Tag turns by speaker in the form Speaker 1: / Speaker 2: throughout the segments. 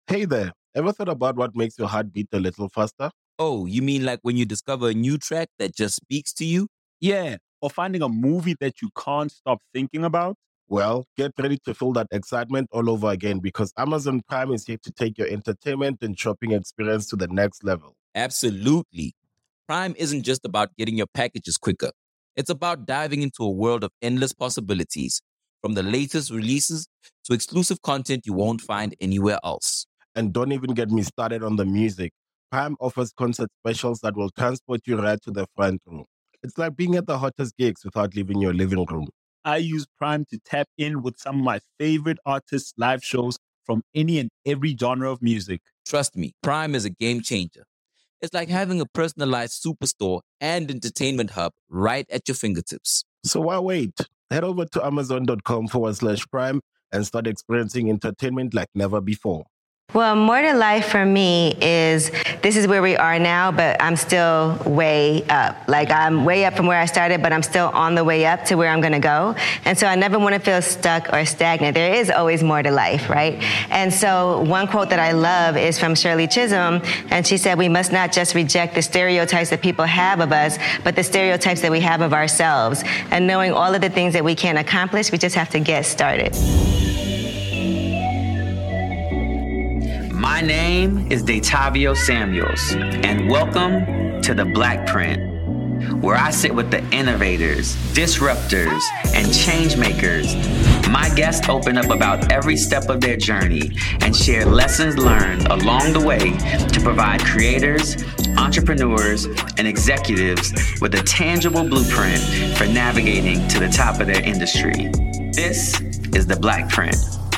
Speaker 1: Hey there, ever thought about what makes your heart beat a little faster?
Speaker 2: Oh, you mean like when you discover a new track that just speaks to you?
Speaker 3: Yeah, or finding a movie that you can't stop thinking about.
Speaker 1: Well, get ready to feel that excitement all over again because Amazon Prime is here to take your entertainment and shopping experience to the next level.
Speaker 2: Absolutely. Prime isn't just about getting your packages quicker. It's about diving into a world of endless possibilities, from the latest releases to exclusive content you won't find anywhere else.
Speaker 1: And don't even get me started on the music. Prime offers concert specials that will transport you right to the front row. It's like being at the hottest gigs without leaving your living room.
Speaker 3: I use Prime to tap in with some of my favorite artists' live shows from any and every genre of music.
Speaker 2: Trust me, Prime is a game changer. It's like having a personalized superstore and entertainment hub right at your fingertips.
Speaker 1: So why wait? Head over to amazon.com/prime and start experiencing entertainment like never before.
Speaker 4: Well, more to life for me is this is where we are now, but I'm still way up. Like I'm way up from where I started, but I'm still on the way up to where I'm gonna go. And so I never wanna feel stuck or stagnant. There is always more to life, right? And so one quote that I love is from Shirley Chisholm, and she said, "We must not just reject the stereotypes that people have of us, but the stereotypes that we have of ourselves. And knowing all of the things that we can accomplish, we just have to get started."
Speaker 5: My name is Datavio Samuels, and welcome to The Black Print, where I sit with the innovators, disruptors, and change makers. My guests open up about every step of their journey and share lessons learned along the way to provide creators, entrepreneurs, and executives with a tangible blueprint for navigating to the top of their industry. This is The Black Print.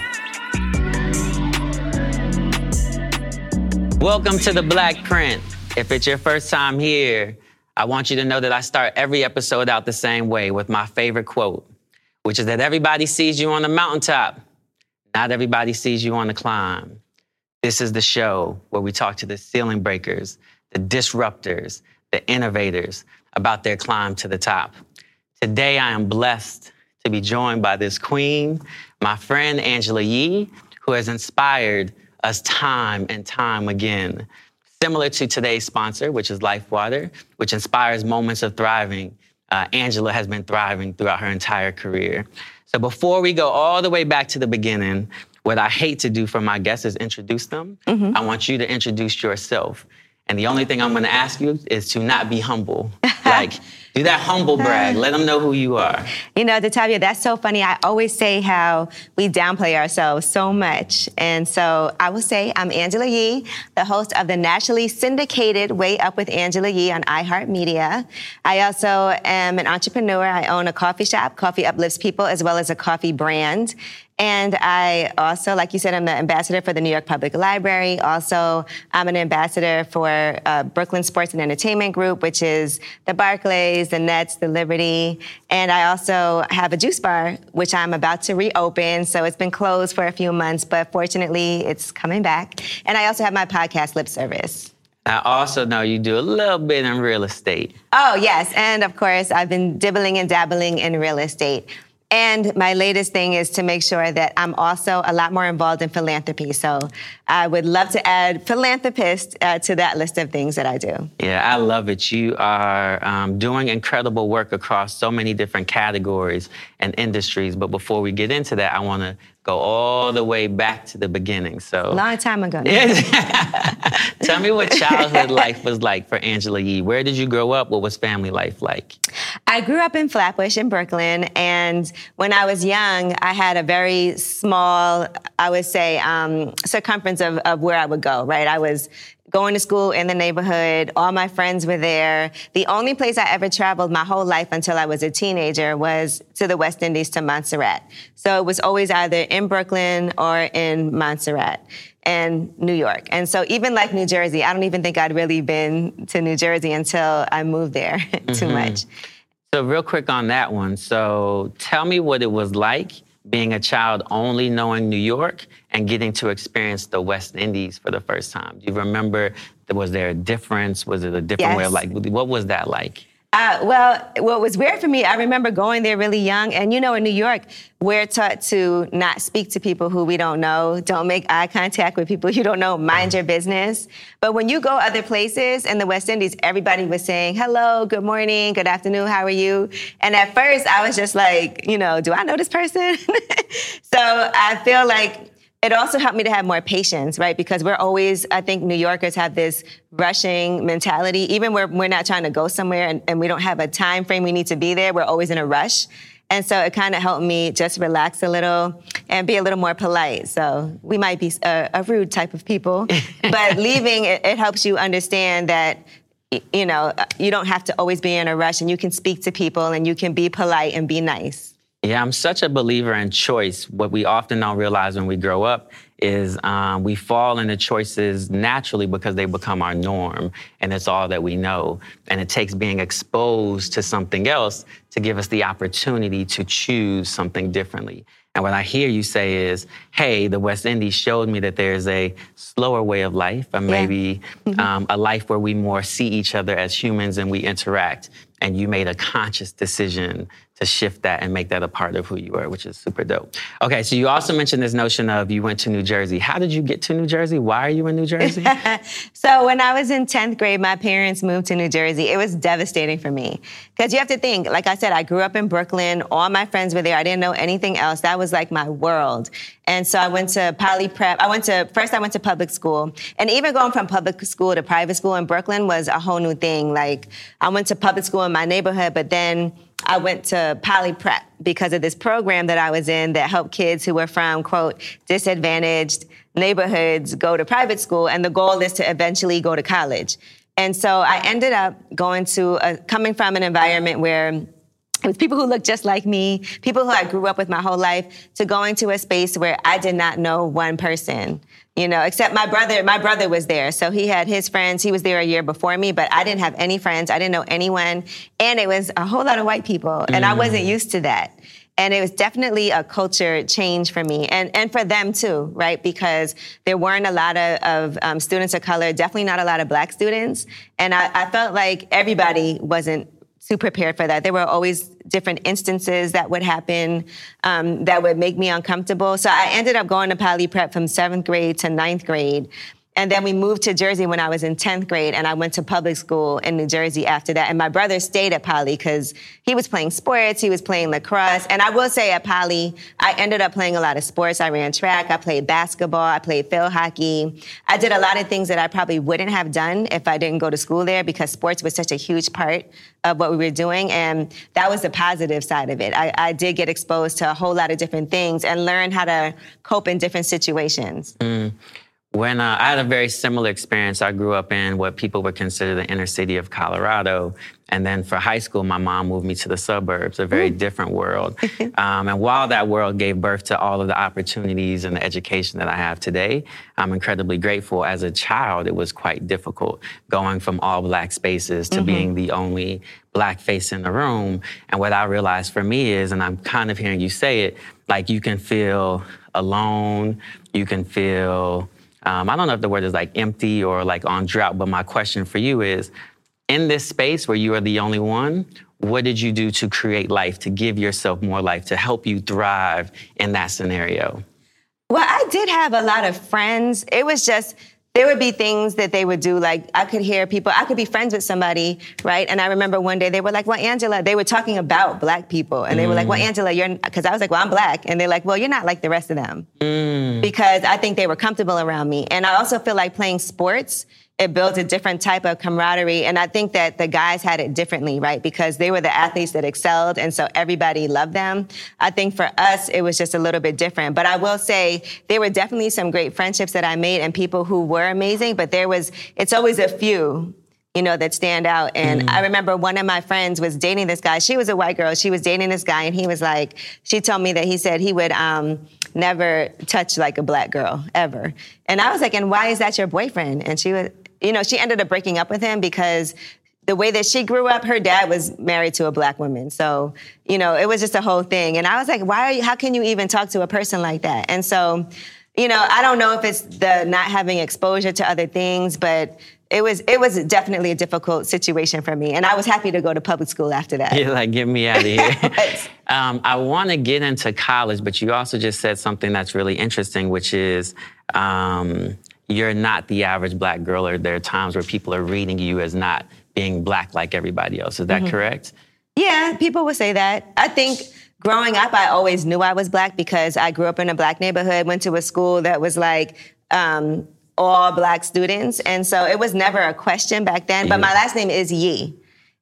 Speaker 5: Welcome to The Black Print. If it's your first time here, I want you to know that I start every episode out the same way with my favorite quote, which is that everybody sees you on the mountaintop. Not everybody sees you on the climb. This is the show where we talk to the ceiling breakers, the disruptors, the innovators about their climb to the top. Today, I am blessed to be joined by this queen, my friend Angela Yee, who has inspired us time and time again. Similar to today's sponsor, which is LifeWater, which inspires moments of thriving. Angela has been thriving throughout her entire career. So before we go all the way back to the beginning, what I hate to do for my guests is introduce them. I want you to introduce yourself. And the only thing I'm gonna ask you is to not be humble. Like, do that humble brag. Let them know who you are.
Speaker 4: You know, Datavio, that's so funny. I always say how we downplay ourselves so much. And so I will say I'm Angela Yee, the host of the nationally syndicated Way Up with Angela Yee on iHeartMedia. I also am an entrepreneur. I own a coffee shop. Coffee uplifts people, as well as a coffee brand. And I also, like you said, I'm the ambassador for the New York Public Library. Also, I'm an ambassador for Brooklyn Sports and Entertainment Group, which is the Barclays, the Nets, the Liberty. And I also have a juice bar, which I'm about to reopen. So it's been closed for a few months, but fortunately, it's coming back. And I also have my podcast, Lip Service.
Speaker 5: I also know you do a little bit in real estate.
Speaker 4: Oh, yes. And of course, I've been dibbling and dabbling in real estate. And my latest thing is to make sure that I'm also a lot more involved in philanthropy. So I would love to add philanthropist to that list of things that I do.
Speaker 5: Yeah, I love it. You are doing incredible work across so many different categories and industries. But before we get into that, I want to go all the way back to the beginning. So
Speaker 4: long time ago.
Speaker 5: Tell me what childhood life was like for Angela Yee. Where did you grow up? What was family life like?
Speaker 4: I grew up in Flatbush in Brooklyn, and when I was young, I had a very small, I would say, circumference of where I would go, right? I was going to school in the neighborhood. All my friends were there. The only place I ever traveled my whole life until I was a teenager was to the West Indies, to Montserrat. So it was always either in Brooklyn or in Montserrat and New York. And so even like New Jersey, I don't even think I'd really been to New Jersey until I moved there too much.
Speaker 5: So real quick on that one. So tell me what it was like being a child only knowing New York and getting to experience the West Indies for the first time. Do you remember, was there a difference? Was it a different way of like, what was that like?
Speaker 4: Well, what was weird for me, I remember going there really young. And in New York, we're taught to not speak to people who we don't know, don't make eye contact with people you don't know, mind your business. But when you go other places in the West Indies, everybody was saying, hello, good morning, good afternoon, how are you? And at first I was just like, do I know this person? So I feel like it also helped me to have more patience, right? Because I think New Yorkers have this rushing mentality. Even where we're not trying to go somewhere and we don't have a time frame we need to be there, we're always in a rush. And so it kind of helped me just relax a little and be a little more polite. So we might be a rude type of people, but leaving, it helps you understand that you don't have to always be in a rush, and you can speak to people and you can be polite and be nice.
Speaker 5: Yeah, I'm such a believer in choice. What we often don't realize when we grow up is we fall into choices naturally because they become our norm, and it's all that we know. And it takes being exposed to something else to give us the opportunity to choose something differently. And what I hear you say is, hey, the West Indies showed me that there's a slower way of life, or maybe a life where we more see each other as humans and we interact. And you made a conscious decision to shift that and make that a part of who you are, which is super dope. Okay, so you also mentioned this notion of you went to New Jersey. How did you get to New Jersey? Why are you in New Jersey?
Speaker 4: So when I was in 10th grade, my parents moved to New Jersey. It was devastating for me. Because you have to think, like I said, I grew up in Brooklyn. All my friends were there. I didn't know anything else. That was like my world. And so I went to Poly Prep. First I went to public school. And even going from public school to private school in Brooklyn was a whole new thing. Like, I went to public school in my neighborhood, but then I went to Poly Prep because of this program that I was in that helped kids who were from, quote, disadvantaged neighborhoods go to private school. And the goal is to eventually go to college. And so I ended up coming from an environment where it was people who looked just like me, people who I grew up with my whole life, to going to a space where I did not know one person, except my brother. My brother was there. So he had his friends. He was there a year before me, but I didn't have any friends. I didn't know anyone. And it was a whole lot of white people. And I wasn't used to that. And it was definitely a culture change for me and for them too, right? Because there weren't a lot of students of color, definitely not a lot of Black students. And I felt like everybody wasn't too prepared for that. There were always different instances that would happen that would make me uncomfortable. So I ended up going to Poly Prep from 7th grade to 9th grade. And then we moved to Jersey when I was in 10th grade, and I went to public school in New Jersey after that. And my brother stayed at Poly because he was playing sports, he was playing lacrosse. And I will say at Poly, I ended up playing a lot of sports. I ran track, I played basketball, I played field hockey. I did a lot of things that I probably wouldn't have done if I didn't go to school there, because sports was such a huge part of what we were doing. And that was the positive side of it. I did get exposed to a whole lot of different things and learn how to cope in different situations.
Speaker 5: When I had a very similar experience, I grew up in what people would consider the inner city of Colorado. And then for high school, my mom moved me to the suburbs, a very different world. And while that world gave birth to all of the opportunities and the education that I have today, I'm incredibly grateful. As a child, it was quite difficult going from all Black spaces to being the only Black face in the room. And what I realized for me is, and I'm kind of hearing you say it, like you can feel alone, you can feel I don't know if the word is like empty or like on drought, but my question for you is, in this space where you are the only one, what did you do to create life, to give yourself more life, to help you thrive in that scenario?
Speaker 4: Well, I did have a lot of friends. It was just, there would be things that they would do, like I could hear people, I could be friends with somebody, right? And I remember one day they were like, well, Angela, they were talking about Black people. And they were like, well, Angela, because I was like, well, I'm Black. And they're like, well, you're not like the rest of them. Because I think they were comfortable around me. And I also feel like playing sports, it builds a different type of camaraderie. And I think that the guys had it differently, right? Because they were the athletes that excelled, and so everybody loved them. I think for us, it was just a little bit different. But I will say there were definitely some great friendships that I made and people who were amazing, but it's always a few, that stand out. And I remember one of my friends was dating this guy. She was a white girl. She was dating this guy, and he was like, she told me that he said he would never touch like a Black girl, ever. And I was like, and why is that your boyfriend? And she was, she ended up breaking up with him because the way that she grew up, her dad was married to a Black woman. So, it was just a whole thing. And I was like, how can you even talk to a person like that? And so, I don't know if it's the not having exposure to other things, but it was definitely a difficult situation for me. And I was happy to go to public school after that.
Speaker 5: You're like, get me out of here. I want to get into college, but you also just said something that's really interesting, which is you're not the average Black girl, or there are times where people are reading you as not being Black like everybody else. Is that correct?
Speaker 4: Yeah, people would say that. I think growing up, I always knew I was Black because I grew up in a Black neighborhood, went to a school that was like all Black students. And so it was never a question back then. But my last name is Yi.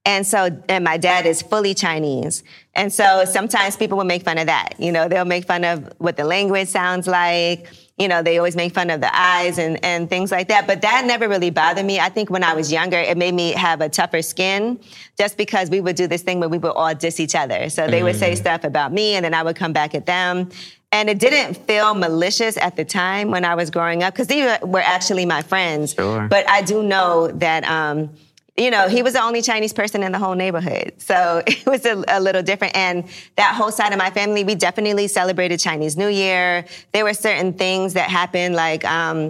Speaker 4: And my dad is fully Chinese. And so sometimes people will make fun of that. You know, they'll make fun of what the language sounds like. You know, they always make fun of the eyes and things like that. But that never really bothered me. I think when I was younger, it made me have a tougher skin just because we would do this thing where we would all diss each other. So they would say stuff about me and then I would come back at them. And it didn't feel malicious at the time when I was growing up because these were actually my friends.
Speaker 5: Sure.
Speaker 4: But I do know that, you know, he was the only Chinese person in the whole neighborhood. So it was a little different. And that whole side of my family, we definitely celebrated Chinese New Year. There were certain things that happened like,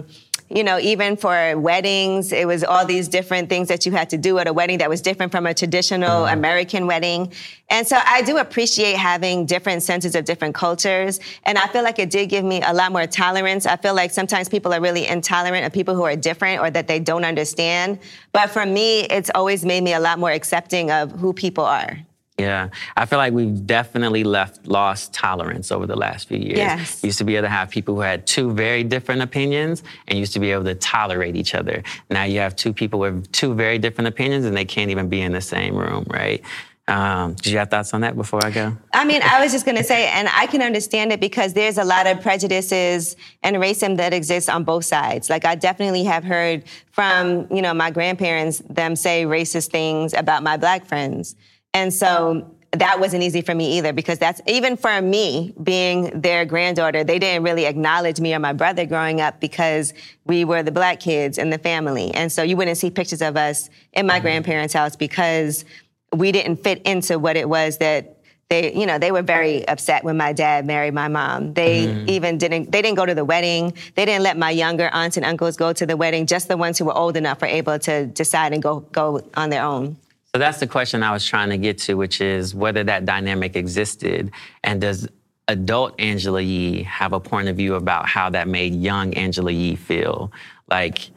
Speaker 4: you know, even for weddings, it was all these different things that you had to do at a wedding that was different from a traditional American wedding. And so I do appreciate having different senses of different cultures. And I feel like it did give me a lot more tolerance. I feel like sometimes people are really intolerant of people who are different or that they don't understand. But for me, it's always made me a lot more accepting of who people are.
Speaker 5: Yeah, I feel like we've definitely lost tolerance over the last few years.
Speaker 4: Yes.
Speaker 5: Used to be able to have people who had two very different opinions and used to be able to tolerate each other. Now you have two people with two very different opinions and they can't even be in the same room, right? Did you have thoughts on that before I go?
Speaker 4: I mean, I was just going to say, and I can understand it because there's a lot of prejudices and racism that exists on both sides. Like, I definitely have heard from, you know, my grandparents, them say racist things about my Black friends. And so that wasn't easy for me either because that's, even for me, being their granddaughter, they didn't really acknowledge me or my brother growing up because we were the Black kids in the family. And so you wouldn't see pictures of us in my grandparents' house because we didn't fit into what it was that they were very upset when my dad married my mom. They didn't go to the wedding. They didn't let my younger aunts and uncles go to the wedding. Just the ones who were old enough were able to decide and go on their own.
Speaker 5: So that's the question I was trying to get to, which is whether that dynamic existed, and does adult Angela Yee have a point of view about how that made young Angela Yee feel? Like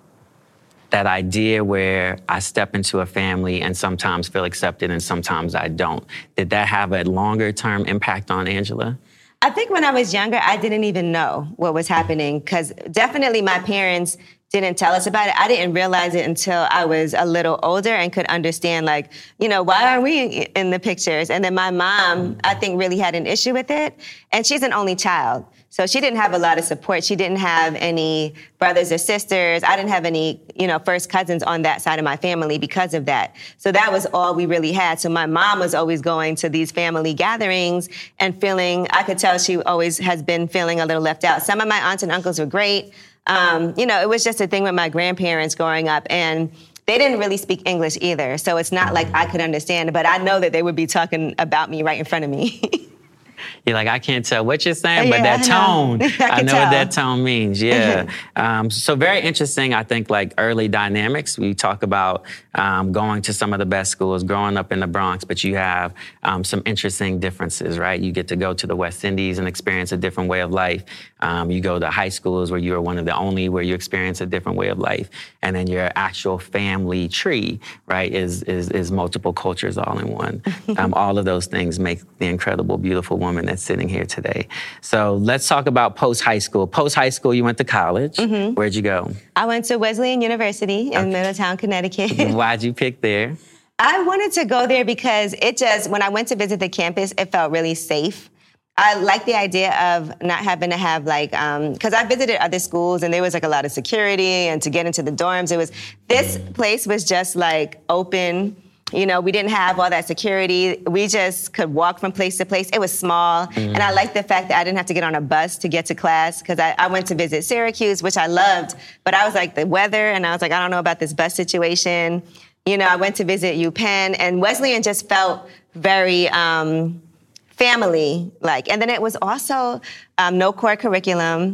Speaker 5: that idea where I step into a family and sometimes feel accepted and sometimes I don't. Did that have a longer term impact on Angela?
Speaker 4: I think when I was younger, I didn't even know what was happening because definitely my parents didn't tell us about it. I didn't realize it until I was a little older and could understand, like, you know, why are we in the pictures? And then my mom, I think, really had an issue with it. And she's an only child. So she didn't have a lot of support. She didn't have any brothers or sisters. I didn't have any, you know, first cousins on that side of my family because of that. So that was all we really had. So my mom was always going to these family gatherings and I could tell she always has been feeling a little left out. Some of my aunts and uncles were great. You know, it was just a thing with my grandparents growing up, and they didn't really speak English either. So it's not like I could understand, but I know that they would be talking about me right in front of me.
Speaker 5: You're like, I can't tell what you're saying, but that tone, I know what that tone means. Yeah. So very interesting, I think, like early dynamics. We talk about going to some of the best schools, growing up in the Bronx, but you have some interesting differences, right? You get to go to the West Indies and experience a different way of life. You go to high schools where you are one of the only where you experience a different way of life. And then your actual family tree, right, is multiple cultures all in one. All of those things make the incredible, beautiful woman that's sitting here today. So let's talk about post-high school. Post-high school, you went to college. Where'd you go?
Speaker 4: I went to Wesleyan University in Middletown, Connecticut.
Speaker 5: Why'd you pick there?
Speaker 4: I wanted to go there because when I went to visit the campus, it felt really safe. I like the idea of not having to have because I visited other schools and there was like a lot of security and to get into the dorms, this place was just like open. You know, we didn't have all that security. We just could walk from place to place. It was small. And I liked the fact that I didn't have to get on a bus to get to class because I went to visit Syracuse, which I loved. But I was like, the weather, and I was like, I don't know about this bus situation. You know, I went to visit UPenn, and Wesleyan just felt very family-like. And then it was also no core curriculum.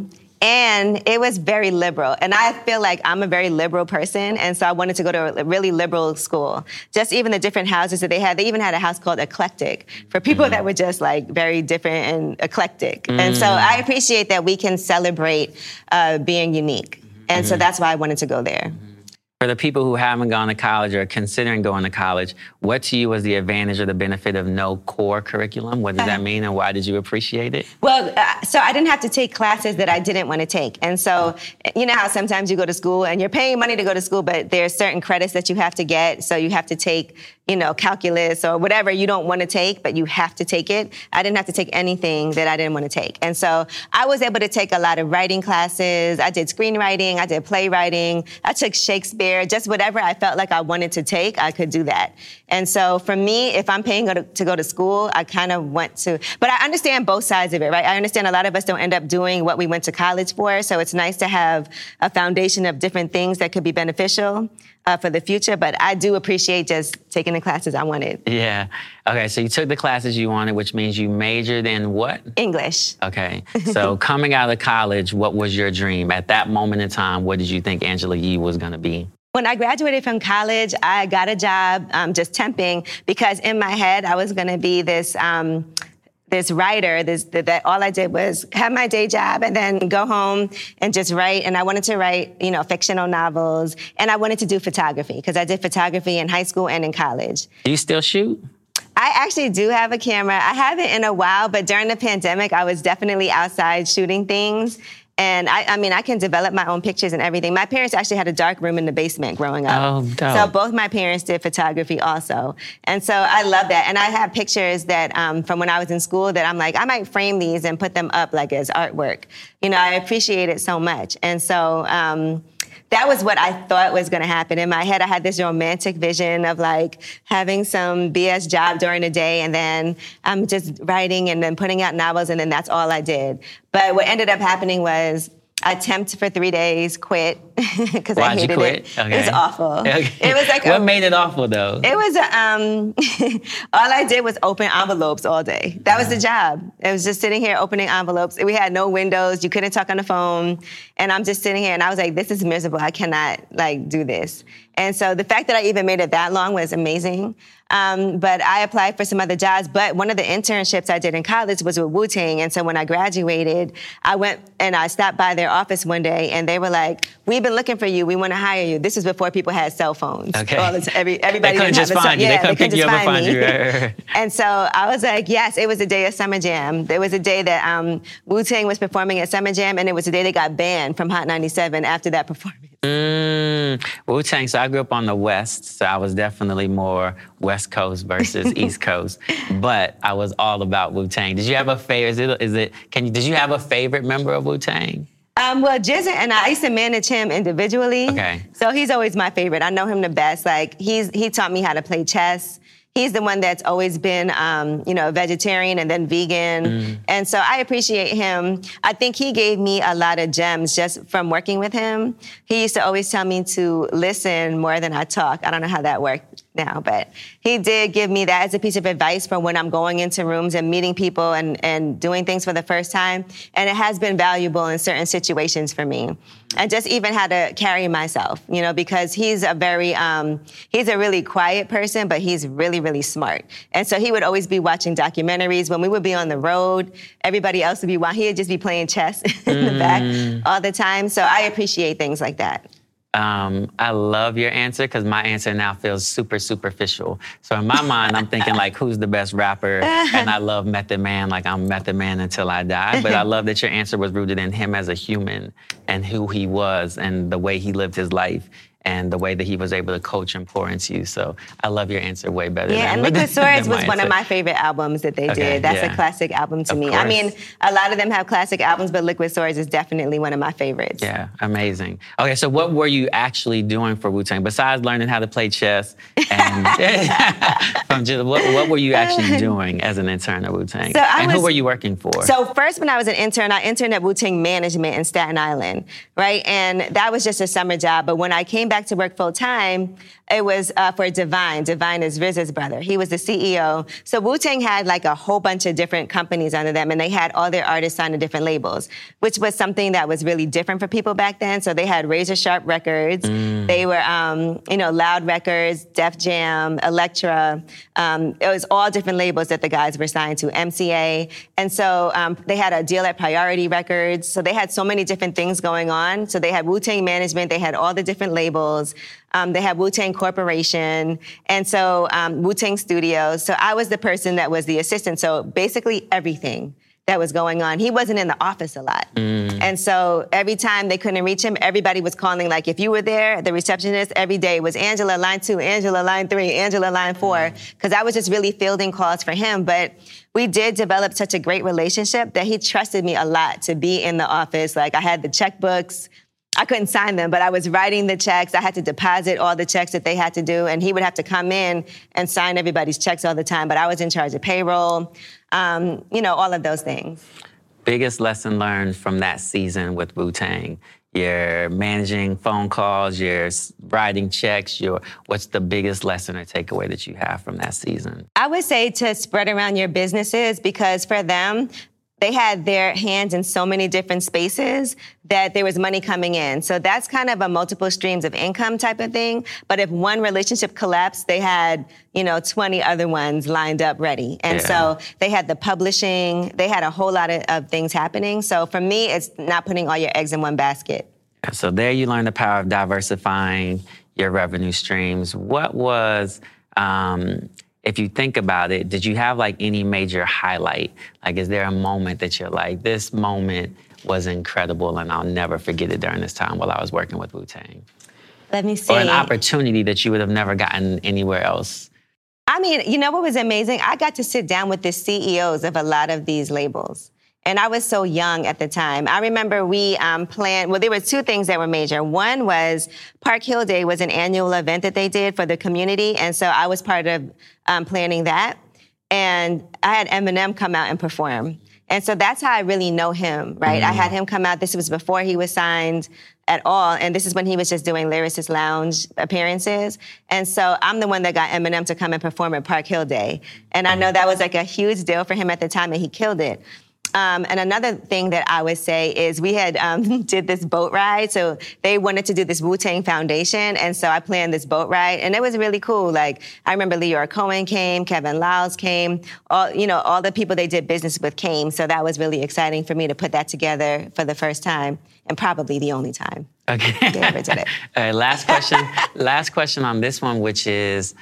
Speaker 4: And it was very liberal. And I feel like I'm a very liberal person. And so I wanted to go to a really liberal school. Just even the different houses that they had. They even had a house called Eclectic for people that were just like very different and eclectic. And so I appreciate that we can celebrate being unique. And so that's why I wanted to go there.
Speaker 5: For the people who haven't gone to college or are considering going to college, what to you was the advantage or the benefit of no core curriculum? What does that mean, and why did you appreciate it?
Speaker 4: Well, so I didn't have to take classes that I didn't want to take. And so, you know how sometimes you go to school and you're paying money to go to school, but there's certain credits that you have to get. So you have to take, you know, calculus or whatever you don't want to take, but you have to take it. I didn't have to take anything that I didn't want to take. And so I was able to take a lot of writing classes. I did screenwriting, I did playwriting, I took Shakespeare, just whatever I felt like I wanted to take, I could do that. And so for me, if I'm paying to go to school, I kind of want to, but I understand both sides of it, right? I understand a lot of us don't end up doing what we went to college for. So it's nice to have a foundation of different things that could be beneficial for the future. But I do appreciate just taking the classes I wanted.
Speaker 5: Yeah. Okay, so you took the classes you wanted, which means you majored in what?
Speaker 4: English.
Speaker 5: Okay. So coming out of college, what was your dream? At that moment in time, what did you think Angela Yee was going to be?
Speaker 4: When I graduated from college, I got a job just temping because in my head, I was going to be this writer. That all I did was have my day job and then go home and just write. And I wanted to write, you know, fictional novels. And I wanted to do photography because I did photography in high school and in college.
Speaker 5: Do you still shoot?
Speaker 4: I actually do have a camera. I haven't in a while, but during the pandemic, I was definitely outside shooting things. And I mean, I can develop my own pictures and everything. My parents actually had a dark room in the basement growing up.
Speaker 5: Oh, dope.
Speaker 4: So both my parents did photography also. And so I love that. And I have pictures that from when I was in school that I'm like, I might frame these and put them up like as artwork. You know, I appreciate it so much. And so that was what I thought was going to happen. In my head, I had this romantic vision of like having some BS job during the day and then I'm just writing and then putting out novels and then that's all I did. But what ended up happening was I temped for 3 days, quit because I hated it. Okay. It was awful.
Speaker 5: Okay.
Speaker 4: It was like
Speaker 5: what made it awful though?
Speaker 4: It was all I did was open envelopes all day. That was the job. It was just sitting here opening envelopes. We had no windows. You couldn't talk on the phone. And I'm just sitting here and I was like, this is miserable. I cannot like do this. And so the fact that I even made it that long was amazing. But I applied for some other jobs. But one of the internships I did in college was with Wu-Tang. And so when I graduated, I went and I stopped by their office one day and they were like, we've been looking for you. We want to hire you. This was before people had cell phones.
Speaker 5: Okay.
Speaker 4: Everybody
Speaker 5: they couldn't just find you.
Speaker 4: Yeah,
Speaker 5: they couldn't pick you up and find you.
Speaker 4: And so I was like, yes, it was a day of Summer Jam. There was a day that Wu-Tang was performing at Summer Jam and it was the day they got banned from Hot 97 after that performance.
Speaker 5: Wu-Tang, so I grew up on the West, so I was definitely more West Coast versus East Coast, but I was all about Wu-Tang. Did you have a favorite, did you have a favorite member of Wu-Tang?
Speaker 4: Well, GZA and I used to manage him individually.
Speaker 5: Okay.
Speaker 4: So he's always my favorite. I know him the best. Like he taught me how to play chess. He's the one that's always been, a vegetarian and then vegan. And so I appreciate him. I think he gave me a lot of gems just from working with him. He used to always tell me to listen more than I talk. I don't know how that worked now, but he did give me that as a piece of advice for when I'm going into rooms and meeting people and doing things for the first time. And it has been valuable in certain situations for me. And just even how to carry myself, because he's a really quiet person, but he's really, really smart. And so he would always be watching documentaries. When we would be on the road, everybody else would be watching. He would just be playing chess in the back all the time. So I appreciate things like that.
Speaker 5: I love your answer because my answer now feels super superficial. So in my mind, I'm thinking like, who's the best rapper? And I love Method Man, like I'm Method Man until I die. But I love that your answer was rooted in him as a human and who he was and the way he lived his life and the way that he was able to coach and pour into you. So I love your answer way better.
Speaker 4: Yeah, and Liquid Swords was one of my favorite albums that they did. That's a classic album to me. Course. I mean, a lot of them have classic albums, but Liquid Swords is definitely one of my favorites.
Speaker 5: Yeah, amazing. Okay, so what were you actually doing for Wu-Tang besides learning how to play chess? And what were you actually doing as an intern at Wu-Tang? Who were you working for?
Speaker 4: So first, when I was an intern, I interned at Wu-Tang Management in Staten Island, right? And that was just a summer job. But when I came back back to work full time, it was for Divine. Divine is RZA's brother. He was the CEO. So Wu-Tang had like a whole bunch of different companies under them, and they had all their artists signed to different labels, which was something that was really different for people back then. So they had Razor Sharp Records. They were, Loud Records, Def Jam, Elektra. It was all different labels that the guys were signed to, MCA. And so they had a deal at Priority Records. So they had so many different things going on. So they had Wu-Tang Management. They had all the different labels. They had Wu-Tang Corporation, and so Wu-Tang Studios. So I was the person that was the assistant. So basically everything that was going on. He wasn't in the office a lot. And so every time they couldn't reach him, everybody was calling. Like if you were there, the receptionist every day was Angela, line 2, Angela, line 3, Angela, line 4, because I was just really fielding calls for him. But we did develop such a great relationship that he trusted me a lot to be in the office. Like I had the checkbooks. I couldn't sign them, but I was writing the checks. I had to deposit all the checks that they had to do, and he would have to come in and sign everybody's checks all the time. But I was in charge of payroll, all of those things.
Speaker 5: Biggest lesson learned from that season with Wu-Tang? You're managing phone calls, you're writing checks, what's the biggest lesson or takeaway that you have from that season?
Speaker 4: I would say to spread around your businesses, because for them, they had their hands in so many different spaces that there was money coming in. So that's kind of a multiple streams of income type of thing. But if one relationship collapsed, they had, 20 other ones lined up ready. And so they had the publishing, they had a whole lot of things happening. So for me, it's not putting all your eggs in one basket.
Speaker 5: So there you learn the power of diversifying your revenue streams. What was, if you think about it, did you have like any major highlight? Like, is there a moment that you're like, this moment was incredible and I'll never forget it during this time while I was working with Wu-Tang?
Speaker 4: Let me see.
Speaker 5: Or an opportunity that you would have never gotten anywhere else?
Speaker 4: I mean, what was amazing? I got to sit down with the CEOs of a lot of these labels. And I was so young at the time. I remember we planned, there were two things that were major. One was Park Hill Day was an annual event that they did for the community. And so I was part of planning that. And I had Eminem come out and perform. And so that's how I really know him, right? I had him come out. This was before he was signed at all. And this is when he was just doing Lyricist Lounge appearances. And so I'm the one that got Eminem to come and perform at Park Hill Day. And I know that was like a huge deal for him at the time, and he killed it. And another thing that I would say is we had did this boat ride. So they wanted to do this Wu-Tang Foundation. And so I planned this boat ride. And it was really cool. Like, I remember Leora Cohen came, Kevin Liles came, all the people they did business with came. So that was really exciting for me to put that together for the first time, and probably the only time
Speaker 5: they
Speaker 4: ever did it.
Speaker 5: All right, last question on this one, which is,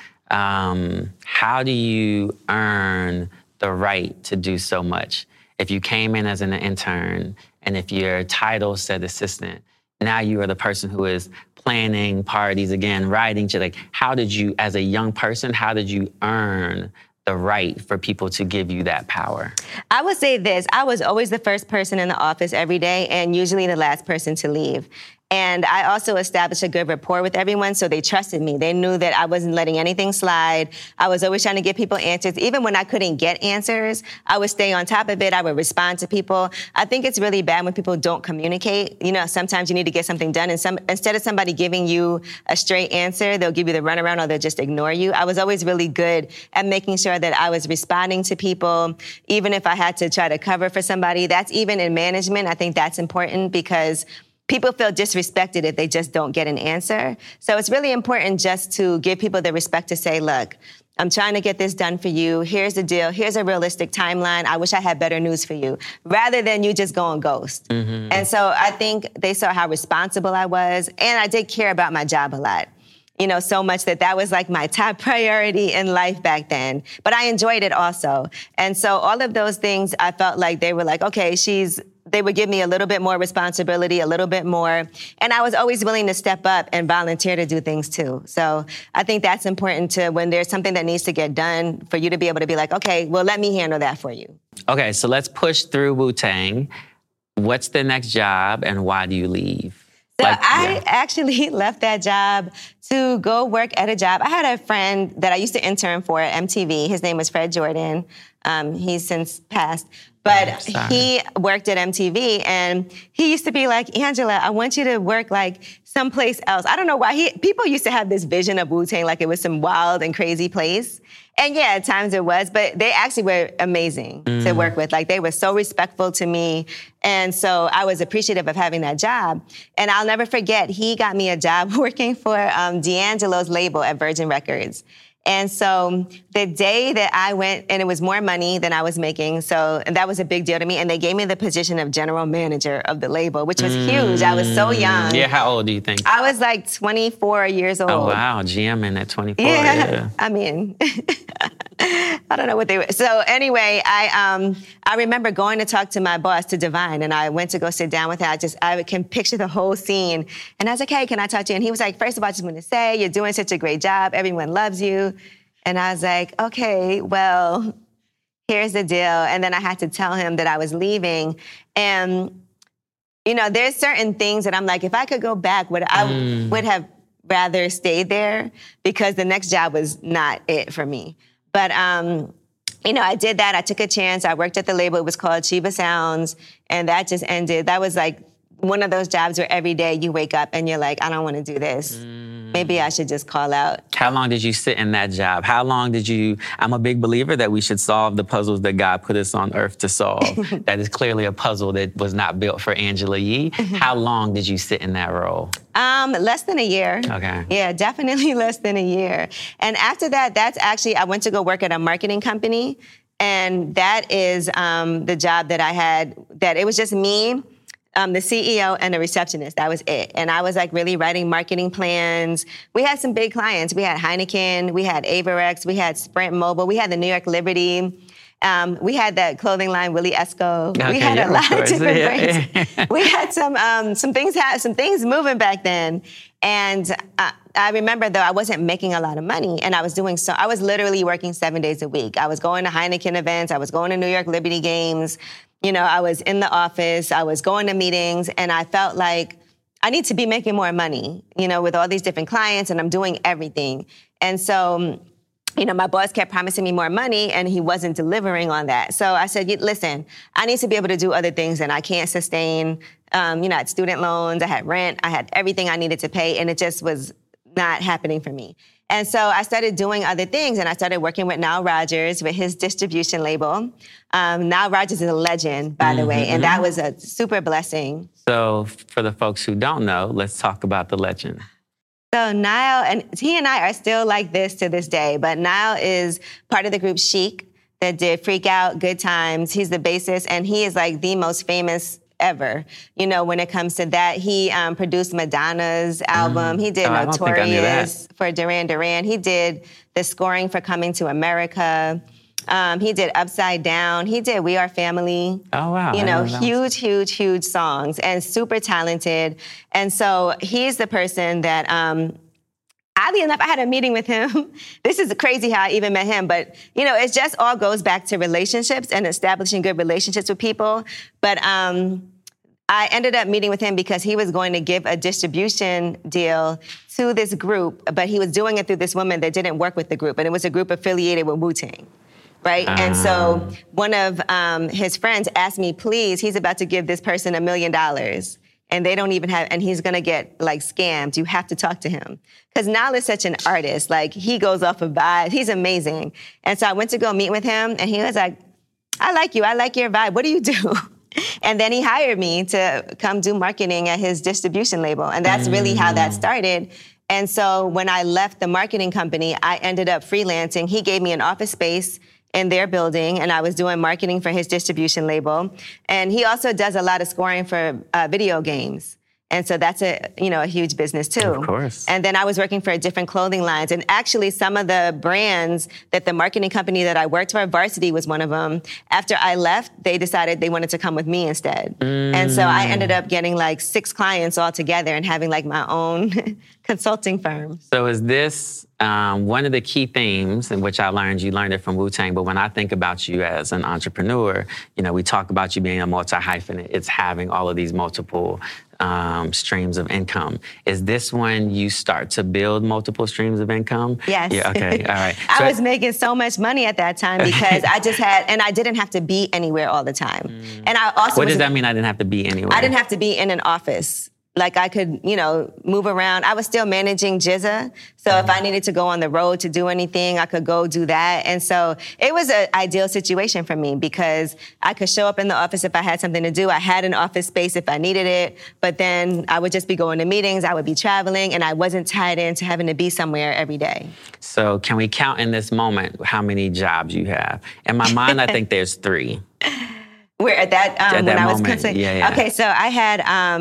Speaker 5: how do you earn the right to do so much? If you came in as an intern and if your title said assistant, now you are the person who is planning parties again, writing to how did you, as a young person, how did you earn the right for people to give you that power?
Speaker 4: I would say this. I was always the first person in the office every day and usually the last person to leave. And I also established a good rapport with everyone, so they trusted me. They knew that I wasn't letting anything slide. I was always trying to give people answers. Even when I couldn't get answers, I would stay on top of it. I would respond to people. I think it's really bad when people don't communicate. Sometimes you need to get something done, and instead of somebody giving you a straight answer, they'll give you the runaround or they'll just ignore you. I was always really good at making sure that I was responding to people, even if I had to try to cover for somebody. That's even in management. I think that's important because people feel disrespected if they just don't get an answer. So it's really important just to give people the respect to say, look, I'm trying to get this done for you. Here's the deal. Here's a realistic timeline. I wish I had better news for you, rather than you just go and ghost. And so I think they saw how responsible I was, and I did care about my job a lot. So much that was like my top priority in life back then. But I enjoyed it also. And so all of those things, I felt like they were like, okay, they would give me a little bit more responsibility, a little bit more. And I was always willing to step up and volunteer to do things too. So I think that's important to, when there's something that needs to get done, for you to be able to be like, okay, well, let me handle that for you.
Speaker 5: Okay, so let's push through Wu-Tang. What's the next job and why do you leave?
Speaker 4: So I actually left that job to go work at a job. I had a friend that I used to intern for at MTV. His name was Fred Jordan. He's since passed. But he worked at MTV, and he used to be like, Angela, I want you to work like someplace else. I don't know why people used to have this vision of Wu-Tang like it was some wild and crazy place. And yeah, at times it was, but they actually were amazing to work with. Like they were so respectful to me. And so I was appreciative of having that job. And I'll never forget, he got me a job working for D'Angelo's label at Virgin Records. And so the day that I went, and it was more money than I was making, and that was a big deal to me. And they gave me the position of general manager of the label, which was huge. I was so young.
Speaker 5: Yeah, how old do you think?
Speaker 4: I was like 24 years old.
Speaker 5: Oh, wow, GMing at 24.
Speaker 4: Yeah. I mean, I don't know what they were. So anyway, I remember going to talk to my boss, to Divine, and I went to go sit down with her. I can picture the whole scene. And I was like, hey, can I talk to you? And he was like, first of all, I just want to say, you're doing such a great job. Everyone loves you. And I was like, okay, well, here's the deal. And then I had to tell him that I was leaving. And, you know, there's certain things that I'm like, if I could go back, I would have rather stayed there because the next job was not it for me. But, you know, I did that. I took a chance. I worked at the label. It was called Chiba Sounds. And that just ended. That was like one of those jobs where every day you wake up and you're like, I don't want to do this. Maybe I should just call out.
Speaker 5: How long did you sit in that job? How long did you... I'm a big believer that we should solve the puzzles that God put us on earth to solve. That is clearly a puzzle that was not built for Angela Yee. How long did you sit in that role?
Speaker 4: Less than a year.
Speaker 5: Okay.
Speaker 4: Yeah, definitely less than a year. And after that, that's actually, I went to go work at a marketing company. And that is the job that I had, that it was just me, the CEO and a receptionist. That was it. And I was like really writing marketing plans. We had some big clients. We had Heineken, we had Averex, we had Sprint Mobile, we had the New York Liberty. We had that clothing line, Willie Esco.
Speaker 5: Okay,
Speaker 4: we had a lot of different brands. We had some things moving back then. And I remember though I wasn't making a lot of money, and I was literally working 7 days a week. I was going to Heineken events. I was going to New York Liberty games. You know, I was in the office. I was going to meetings, and I felt like I need to be making more money. You know, with all these different clients, and I'm doing everything. And so, you know, my boss kept promising me more money, and he wasn't delivering on that. So I said, listen, I need to be able to do other things, and I can't sustain, you know, I had student loans, I had rent, I had everything I needed to pay, and it just was not happening for me. And so I started doing other things, and I started working with Nile Rodgers with his distribution label. Nile Rodgers is a legend, by the way, and that was a super blessing.
Speaker 5: So for the folks who don't know, let's talk about the legend.
Speaker 4: So Nile, and he and I are still like this to this day, but Nile is part of the group Chic that did Freak Out, Good Times. He's the bassist, and he is like the most famous ever. You know, when it comes to that, he produced Madonna's album. He did Notorious for Duran Duran. He did the scoring for Coming to America. He did Upside Down. He did We Are Family.
Speaker 5: Oh, wow.
Speaker 4: You know, huge songs, and super talented. And so he's the person that, oddly enough, I had a meeting with him. This is crazy how I even met him, but, you know, it just all goes back to relationships and establishing good relationships with people. But I ended up meeting with him because he was going to give a distribution deal to this group, but he was doing it through this woman that didn't work with the group, and it was a group affiliated with Wu-Tang. Right? And so one of his friends asked me, please, he's about to give this person $1 million. And they don't even have, and he's gonna get like scammed. You have to talk to him. Because Nile is such an artist. Like, he goes off of vibes. He's amazing. And so I went to go meet with him, and he was like, I like you. I like your vibe. What do you do? And then he hired me to come do marketing at his distribution label. And that's really how that started. And so when I left the marketing company, I ended up freelancing. He gave me an office space in their building, and I was doing marketing for his distribution label. And he also does a lot of scoring for video games. And so that's a huge business too.
Speaker 5: Of course.
Speaker 4: And then I was working for different clothing lines. And actually some of the brands that the marketing company that I worked for, Varsity was one of them. After I left, they decided they wanted to come with me instead. And so I ended up getting like 6 clients all together and having like my own consulting firm. So
Speaker 5: is this one of the key themes in which you learned it from Wu-Tang, but when I think about you as an entrepreneur, you know, we talk about you being a multi-hyphenate. It's having all of these multiple streams of income. Is this when you start to build multiple streams of income?
Speaker 4: Yes.
Speaker 5: Yeah, okay, all right.
Speaker 4: I was making so much money at that time because I didn't have to be anywhere all the time. And I also
Speaker 5: What does that mean, I didn't have to be anywhere?
Speaker 4: I didn't have to be in an office Like I could, move around. I was still managing Jizza. So if I needed to go on the road to do anything, I could go do that. And so it was an ideal situation for me because I could show up in the office if I had something to do. I had an office space if I needed it, but then I would just be going to meetings. I would be traveling and I wasn't tied into having to be somewhere every day.
Speaker 5: So can we count in this moment how many jobs you have? In my mind, I think there's 3.
Speaker 4: Where at that
Speaker 5: At
Speaker 4: when
Speaker 5: that
Speaker 4: I was
Speaker 5: moment,
Speaker 4: considering.
Speaker 5: yeah.
Speaker 4: Okay, so I had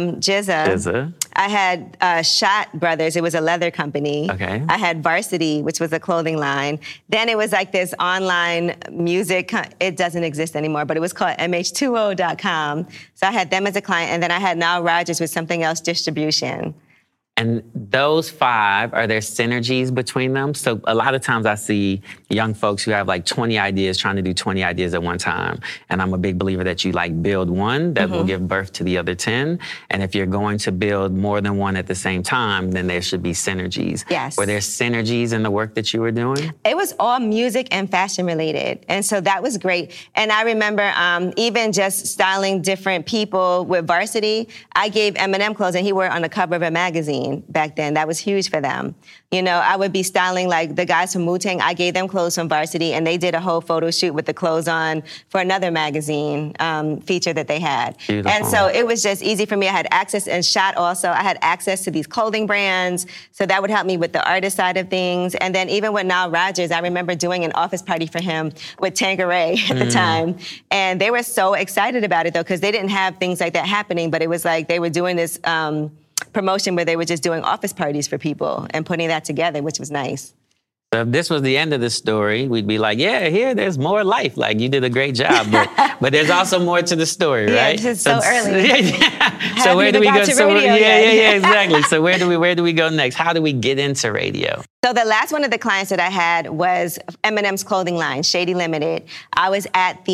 Speaker 4: Jizza. I had Shot Brothers. It was a leather company.
Speaker 5: Okay.
Speaker 4: I had Varsity, which was a clothing line. Then it was like this online music. It doesn't exist anymore, but it was called MH2O.com. So I had them as a client, and then I had Nile Rodgers with Something Else Distribution.
Speaker 5: And those 5, are there synergies between them? So a lot of times I see young folks who have like 20 ideas trying to do 20 ideas at one time. And I'm a big believer that you like build one that will give birth to the other 10. And if you're going to build more than one at the same time, then there should be synergies.
Speaker 4: Yes.
Speaker 5: Were there synergies in the work that you were doing?
Speaker 4: It was all music and fashion related. And so that was great. And I remember even just styling different people with Varsity. I gave Eminem clothes and he wore it on the cover of a magazine. Back then. That was huge for them. I would be styling like the guys from Wu-Tang. I gave them clothes from Varsity and they did a whole photo shoot with the clothes on for another magazine feature that they had.
Speaker 5: Beautiful.
Speaker 4: And so it was just easy for me. I had access and Shot also. I had access to these clothing brands. So that would help me with the artist side of things. And then even with Nile Rodgers, I remember doing an office party for him with Tanqueray at the time. And they were so excited about it though, because they didn't have things like that happening, but it was like they were doing this promotion where they were just doing office parties for people and putting that together, which was nice.
Speaker 5: So if this was the end of the story, we'd be like, yeah, there's more life. Like, you did a great job, but there's also more to the story, right?
Speaker 4: Yeah, it's so early.
Speaker 5: So where do we go?
Speaker 4: So
Speaker 5: Exactly. So where do we go next? How do we get into radio?
Speaker 4: So the last one of the clients that I had was Eminem's clothing line, Shady Limited. I was at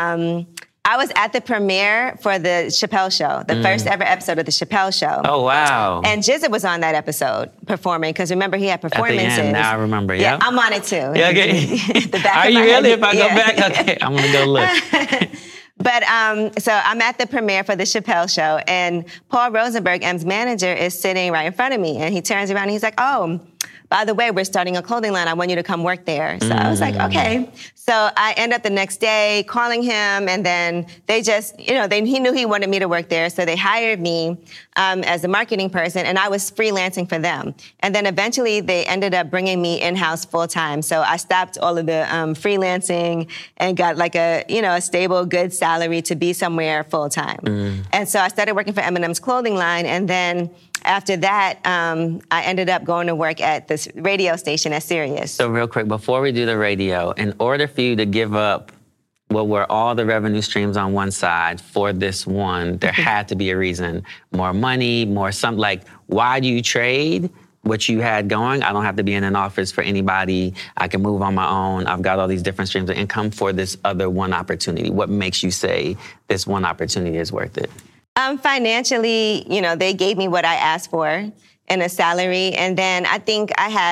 Speaker 4: the premiere for the Chappelle Show, the first ever episode of the Chappelle Show.
Speaker 5: Oh, wow.
Speaker 4: And Jizza was on that episode performing, because remember, he had performances.
Speaker 5: At the end, now I remember,
Speaker 4: yeah. I'm on it too.
Speaker 5: Yeah, okay.
Speaker 4: The back
Speaker 5: Are
Speaker 4: of
Speaker 5: you
Speaker 4: my
Speaker 5: really?
Speaker 4: head,
Speaker 5: If I go back? Okay, I'm going to go look.
Speaker 4: But so I'm at the premiere for the Chappelle Show, and Paul Rosenberg, M's manager, is sitting right in front of me, and he turns around and he's like, "Oh, by the way, we're starting a clothing line. I want you to come work there." So I was like, okay. So I end up the next day calling him, and then they just, he knew he wanted me to work there. So they hired me as a marketing person, and I was freelancing for them. And then eventually they ended up bringing me in-house full-time. So I stopped all of the freelancing and got like a stable, good salary to be somewhere full-time. And so I started working for Eminem's clothing line, and then after that, I ended up going to work at this radio station at Sirius.
Speaker 5: So real quick, before we do the radio, in order for you to give up what were all the revenue streams on one side for this one, there had to be a reason. More money, more something. Like, why do you trade what you had going? I don't have to be in an office for anybody. I can move on my own. I've got all these different streams of income for this other one opportunity. What makes you say this one opportunity is worth it?
Speaker 4: Financially, they gave me what I asked for in a salary. And then I think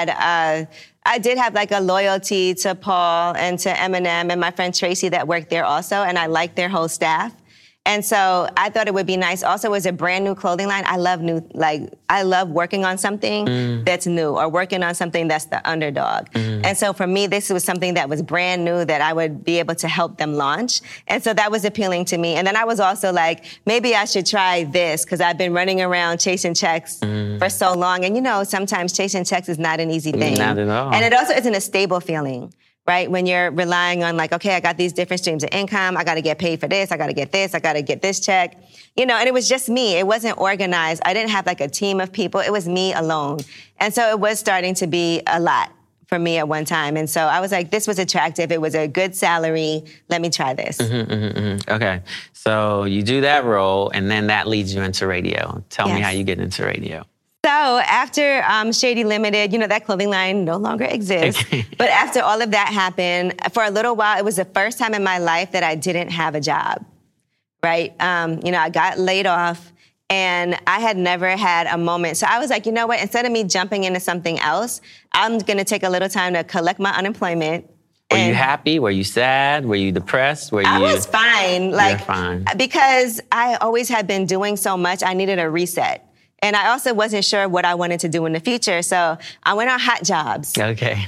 Speaker 4: I did have like a loyalty to Paul and to Eminem and my friend Tracy that worked there also. And I liked their whole staff. And so I thought it would be nice. Also, it was a brand new clothing line. I love working on something that's new or working on something that's the underdog. And so for me, this was something that was brand new that I would be able to help them launch. And so that was appealing to me. And then I was also like, maybe I should try this, because I've been running around chasing checks for so long. And sometimes chasing checks is not an easy thing.
Speaker 5: Not at all.
Speaker 4: And it also isn't a stable feeling. Right? When you're relying on like, okay, I got these different streams of income. I got to get paid for this. I got to get this. I got to get this check. And it was just me. It wasn't organized. I didn't have like a team of people. It was me alone. And so it was starting to be a lot for me at one time. And so I was like, this was attractive. It was a good salary. Let me try this.
Speaker 5: Okay. So you do that role, and then that leads you into radio. Tell me how you get into radio.
Speaker 4: So after Shady Limited, that clothing line no longer exists. But after all of that happened, for a little while, it was the first time in my life that I didn't have a job, right? I got laid off, and I had never had a moment. So I was like, you know what? Instead of me jumping into something else, I'm going to take a little time to collect my unemployment.
Speaker 5: Were you happy? Were you sad? Were you depressed?
Speaker 4: I was fine.
Speaker 5: You're fine.
Speaker 4: Because I always had been doing so much, I needed a reset. And I also wasn't sure what I wanted to do in the future. So I went on Hot Jobs.
Speaker 5: Okay.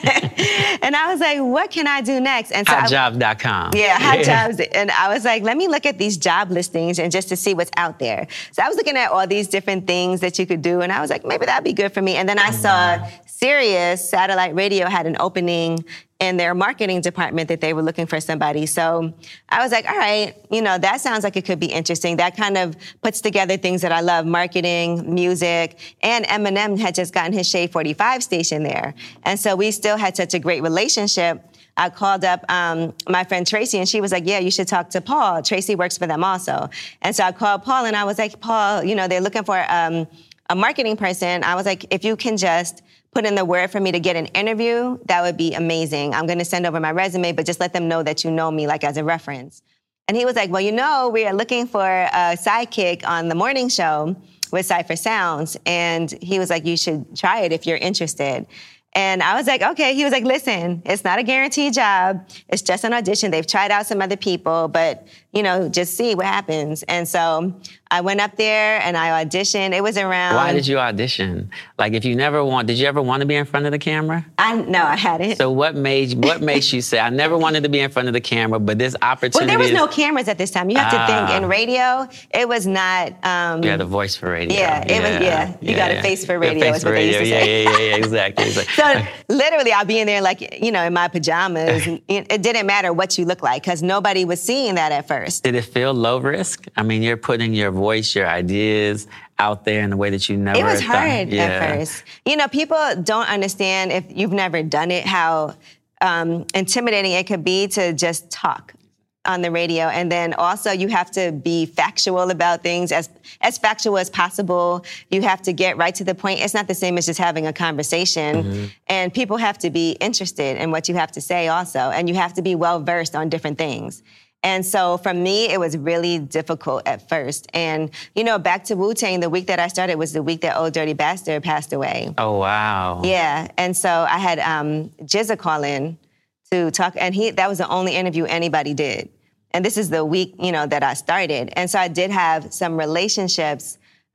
Speaker 4: And I was like, what can I do next? And so
Speaker 5: Hotjobs.com.
Speaker 4: Yeah, Hot Jobs. And I was like, let me look at these job listings and just to see what's out there. So I was looking at all these different things that you could do. And I was like, maybe that'd be good for me. And then I saw Sirius Satellite Radio had an opening in their marketing department that they were looking for somebody. So I was like, all right, that sounds like it could be interesting. That kind of puts together things that I love, marketing, music, and Eminem had just gotten his Shade 45 station there. And so we still had such a great relationship. I called up my friend Tracy, and she was like, yeah, you should talk to Paul. Tracy works for them also. And so I called Paul, and I was like, Paul, they're looking for a marketing person. I was like, if you can just put in the word for me to get an interview, that would be amazing. I'm going to send over my resume, but just let them know that you know me, like as a reference. And he was like, well, we are looking for a sidekick on the morning show with Cypher Sounds. And he was like, you should try it if you're interested. And I was like, okay. He was like, listen, it's not a guaranteed job. It's just an audition. They've tried out some other people, but, just see what happens. And so I went up there and I auditioned. It was around...
Speaker 5: Why did you audition? Like, did you ever want to be in front of the camera?
Speaker 4: No, I hadn't.
Speaker 5: So what makes you say, I never wanted to be in front of the camera, but this opportunity...
Speaker 4: Well, there was no cameras at this time. You have to think, in radio, it was not...
Speaker 5: you had a voice for radio.
Speaker 4: Yeah, you got a face for radio, is what they used to say.
Speaker 5: Yeah, exactly.
Speaker 4: So literally, I'll be in there like, in my pajamas. It didn't matter what you look like because nobody was seeing that at first.
Speaker 5: Did it feel low risk? I mean, you're putting your voice, your ideas out there in a way that you never
Speaker 4: It was
Speaker 5: thought.
Speaker 4: hard at first. People don't understand, if you've never done it, how intimidating it could be to just talk on the radio. And then also you have to be factual about things, as factual as possible. You have to get right to the point. It's not the same as just having a conversation. Mm-hmm. And people have to be interested in what you have to say also. And you have to be well-versed on different things. And so for me, it was really difficult at first. And, back to Wu-Tang, the week that I started was the week that Old Dirty Bastard passed away.
Speaker 5: Oh, wow.
Speaker 4: Yeah. And so I had GZA call in to talk, and that was the only interview anybody did. And this is the week, that I started. And so I did have some relationships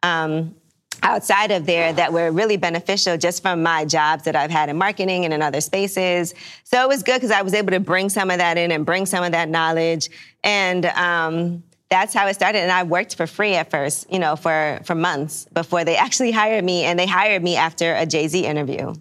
Speaker 4: outside of there that were really beneficial just from my jobs that I've had in marketing and in other spaces. So it was good because I was able to bring some of that in and bring some of that knowledge. And that's how it started. And I worked for free at first, for months before they actually hired me. And they hired me after a Jay-Z interview.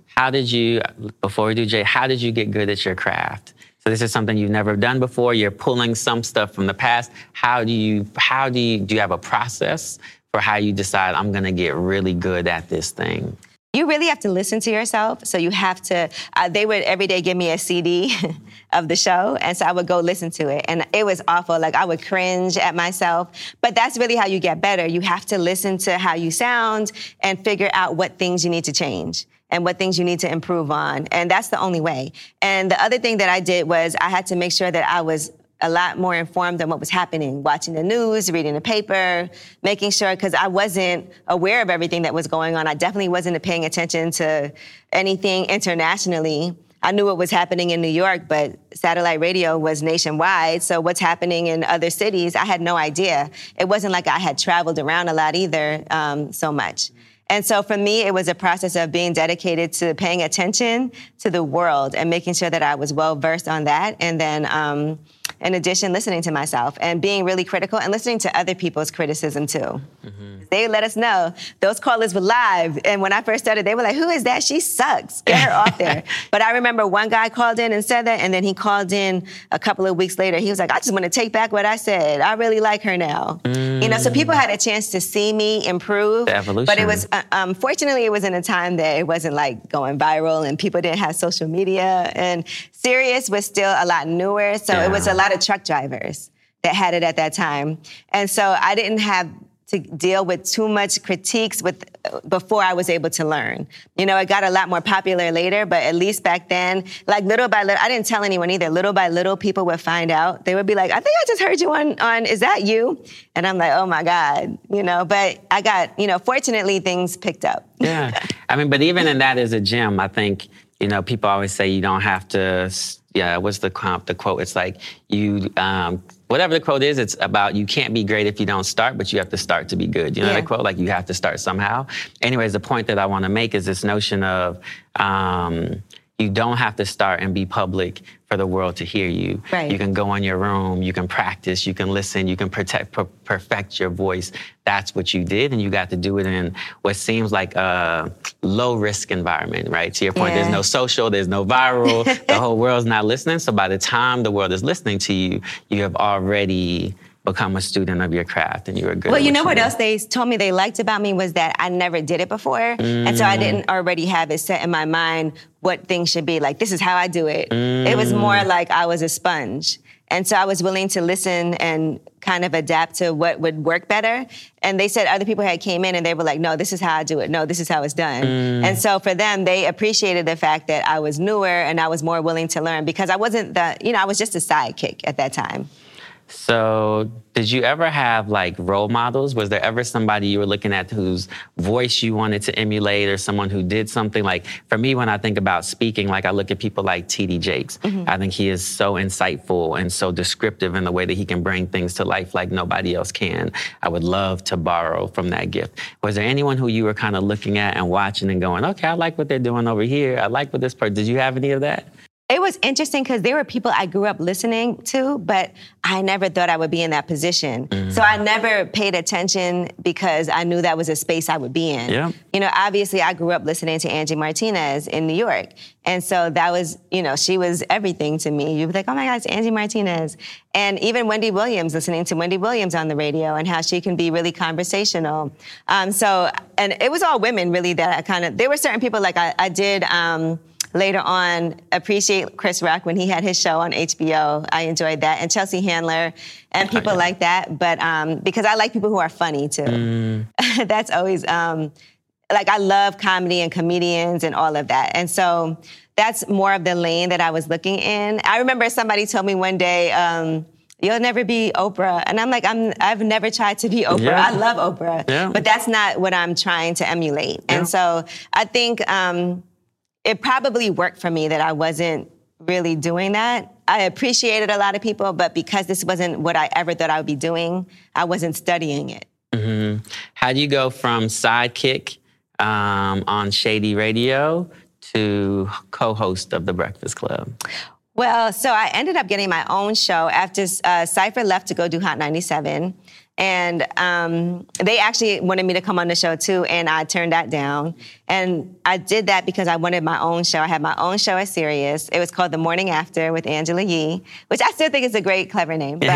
Speaker 5: Before we do Jay, how did you get good at your craft? So this is something you've never done before. You're pulling some stuff from the past. Do you have a process for how you decide, I'm going to get really good at this thing?
Speaker 4: You really have to listen to yourself. So you have to, they would every day give me a CD of the show. And so I would go listen to it. And it was awful. Like I would cringe at myself. But that's really how you get better. You have to listen to how you sound and figure out what things you need to change and what things you need to improve on. And that's the only way. And the other thing that I did was I had to make sure that I was a lot more informed on what was happening, watching the news, reading the paper, making sure, because I wasn't aware of everything that was going on. I definitely wasn't paying attention to anything internationally. I knew what was happening in New York, but satellite radio was nationwide. So what's happening in other cities, I had no idea. It wasn't like I had traveled around a lot either so much. And so for me, it was a process of being dedicated to paying attention to the world and making sure that I was well-versed on that. And then, in addition, listening to myself and being really critical and listening to other people's criticism, too. Mm-hmm. They let us know. Those callers were live. And when I first started, they were like, who is that? She sucks. Get her off there. But I remember one guy called in and said that, and then he called in a couple of weeks later. He was like, I just want to take back what I said. I really like her now. So people had a chance to see me improve.
Speaker 5: The evolution.
Speaker 4: But it was, fortunately, it was in a time that it wasn't like going viral and people didn't have social media. And Sirius was still a lot newer. So it was a lot of truck drivers that had it at that time. And so I didn't have to deal with too much critiques before I was able to learn. It got a lot more popular later, but at least back then, like little by little, I didn't tell anyone either. Little by little, people would find out. They would be like, I think I just heard you on Is That You? And I'm like, oh my God, but I got, fortunately, things picked up.
Speaker 5: Yeah. But even in that as a gym, I think, people always say you don't have to, what's the quote? It's like you whatever the quote is, it's about you can't be great if you don't start, but you have to start to be good. You know that quote? Like you have to start somehow. Anyways, the point that I want to make is this notion of you don't have to start and be public for the world to hear you.
Speaker 4: Right.
Speaker 5: You can go in your room, you can practice, you can listen, you can perfect your voice. That's what you did, and you got to do it in what seems like a low-risk environment, right? To your point, there's no social, there's no viral, the whole world's not listening. So by the time the world is listening to you, you have already become a student of your craft and you were good.
Speaker 4: Well, you know what else they told me they liked about me was that I never did it before. And so I didn't already have it set in my mind what things should be. Like, this is how I do it. It was more like I was a sponge. And so I was willing to listen and kind of adapt to what would work better. And they said other people had came in and they were like, no, this is how I do it. No, this is how it's done. And so for them, they appreciated the fact that I was newer and I was more willing to learn because I wasn't I was just a sidekick at that time.
Speaker 5: So did you ever have like role models? Was there ever somebody you were looking at whose voice you wanted to emulate or someone who did something? Like for me, when I think about speaking, like I look at people like T.D. Jakes. I think he is so insightful and so descriptive in the way that he can bring things to life like nobody else can. I would love to borrow from that gift. Was there anyone who you were kind of looking at and watching and going, okay, I like what they're doing over here. I like what this person, did you have any of that?
Speaker 4: It was interesting because there were people I grew up listening to, but I never thought I would be in that position. So I never paid attention because I knew that was a space I would be in.
Speaker 5: Yeah.
Speaker 4: You know, obviously I grew up listening to Angie Martinez in New York. And so that was, she was everything to me. You'd be like, oh my God, it's Angie Martinez. And even Wendy Williams, listening to Wendy Williams on the radio and how she can be really conversational. And it was all women really that there were certain people like I did, later on, appreciate Chris Rock when he had his show on HBO. I enjoyed that. And Chelsea Handler and people like that. But because I like people who are funny too. That's always, I love comedy and comedians and all of that. And so that's more of the lane that I was looking in. I remember somebody told me one day, you'll never be Oprah. And I'm like, I've never tried to be Oprah.
Speaker 5: Yeah.
Speaker 4: I love Oprah. But that's not what I'm trying to emulate. And so I think it probably worked for me that I wasn't really doing that. I appreciated a lot of people, but because this wasn't what I ever thought I would be doing, I wasn't studying it.
Speaker 5: How do you go from sidekick on Shady Radio to co-host of The Breakfast Club?
Speaker 4: Well, so I ended up getting my own show after Cypher left to go do Hot 97. And they actually wanted me to come on the show too, and I turned that down. And I did that because I wanted my own show. I had my own show at Sirius. It was called The Morning After with Angela Yee, which I still think is a great, clever name. But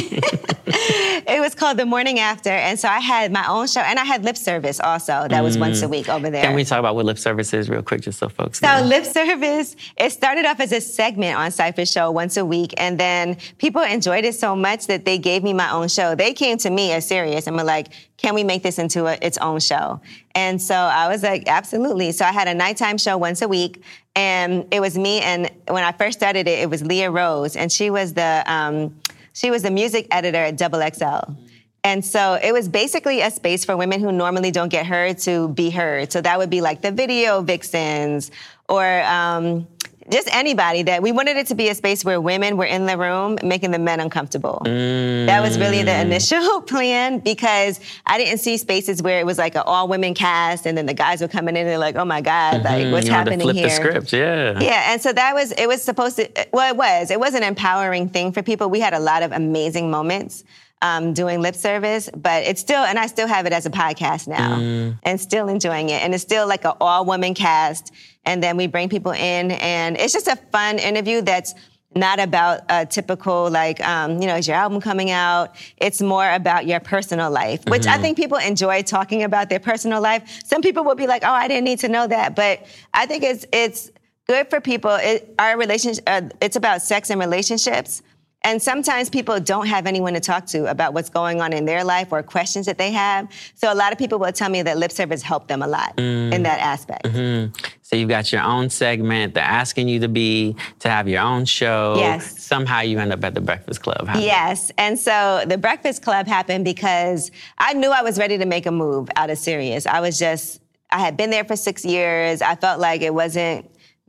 Speaker 4: it was called The Morning After. And so I had my own show, and I had Lip Service also. That was once a week over there.
Speaker 5: Can we talk about what Lip Service is real quick, just so folks
Speaker 4: know?
Speaker 5: So
Speaker 4: Lip Service, it started off as a segment on Cypher's show once a week, and then people enjoyed it so much that they gave me my own show. They came to me as Sirius and were like, can we make this into its own show? And so I was like, absolutely. So I had a nighttime show once a week, and it was me. And when I first started it, it was Leah Rose, and she was the music editor at Double XL. And so it was basically a space for women who normally don't get heard to be heard. So that would be like the video vixens or just anybody that we wanted it to be a space where women were in the room making the men uncomfortable. That was really the initial plan because I didn't see spaces where it was like an all women cast and then the guys were coming in and they're like, oh my God, like what's happening
Speaker 5: flip
Speaker 4: here?
Speaker 5: The script, yeah.
Speaker 4: Yeah, and so it was supposed to, well, it was an empowering thing for people. We had a lot of amazing moments doing Lip Service, but it's still, and I still have it as a podcast now and still enjoying it. And it's still like an all-woman cast. And then we bring people in and it's just a fun interview that's not about a typical like, is your album coming out? It's more about your personal life, which I think people enjoy talking about their personal life. Some people will be like, oh, I didn't need to know that. But I think it's good for people. Our relationship, it's about sex and relationships. And sometimes people don't have anyone to talk to about what's going on in their life or questions that they have. So a lot of people will tell me that Lip Service helped them a lot in that aspect.
Speaker 5: So you've got your own segment. They're asking you to have your own show.
Speaker 4: Yes.
Speaker 5: Somehow you end up at The Breakfast Club.
Speaker 4: Yes. And so The Breakfast Club happened because I knew I was ready to make a move out of Sirius. I had been there for 6 years. I felt like it wasn't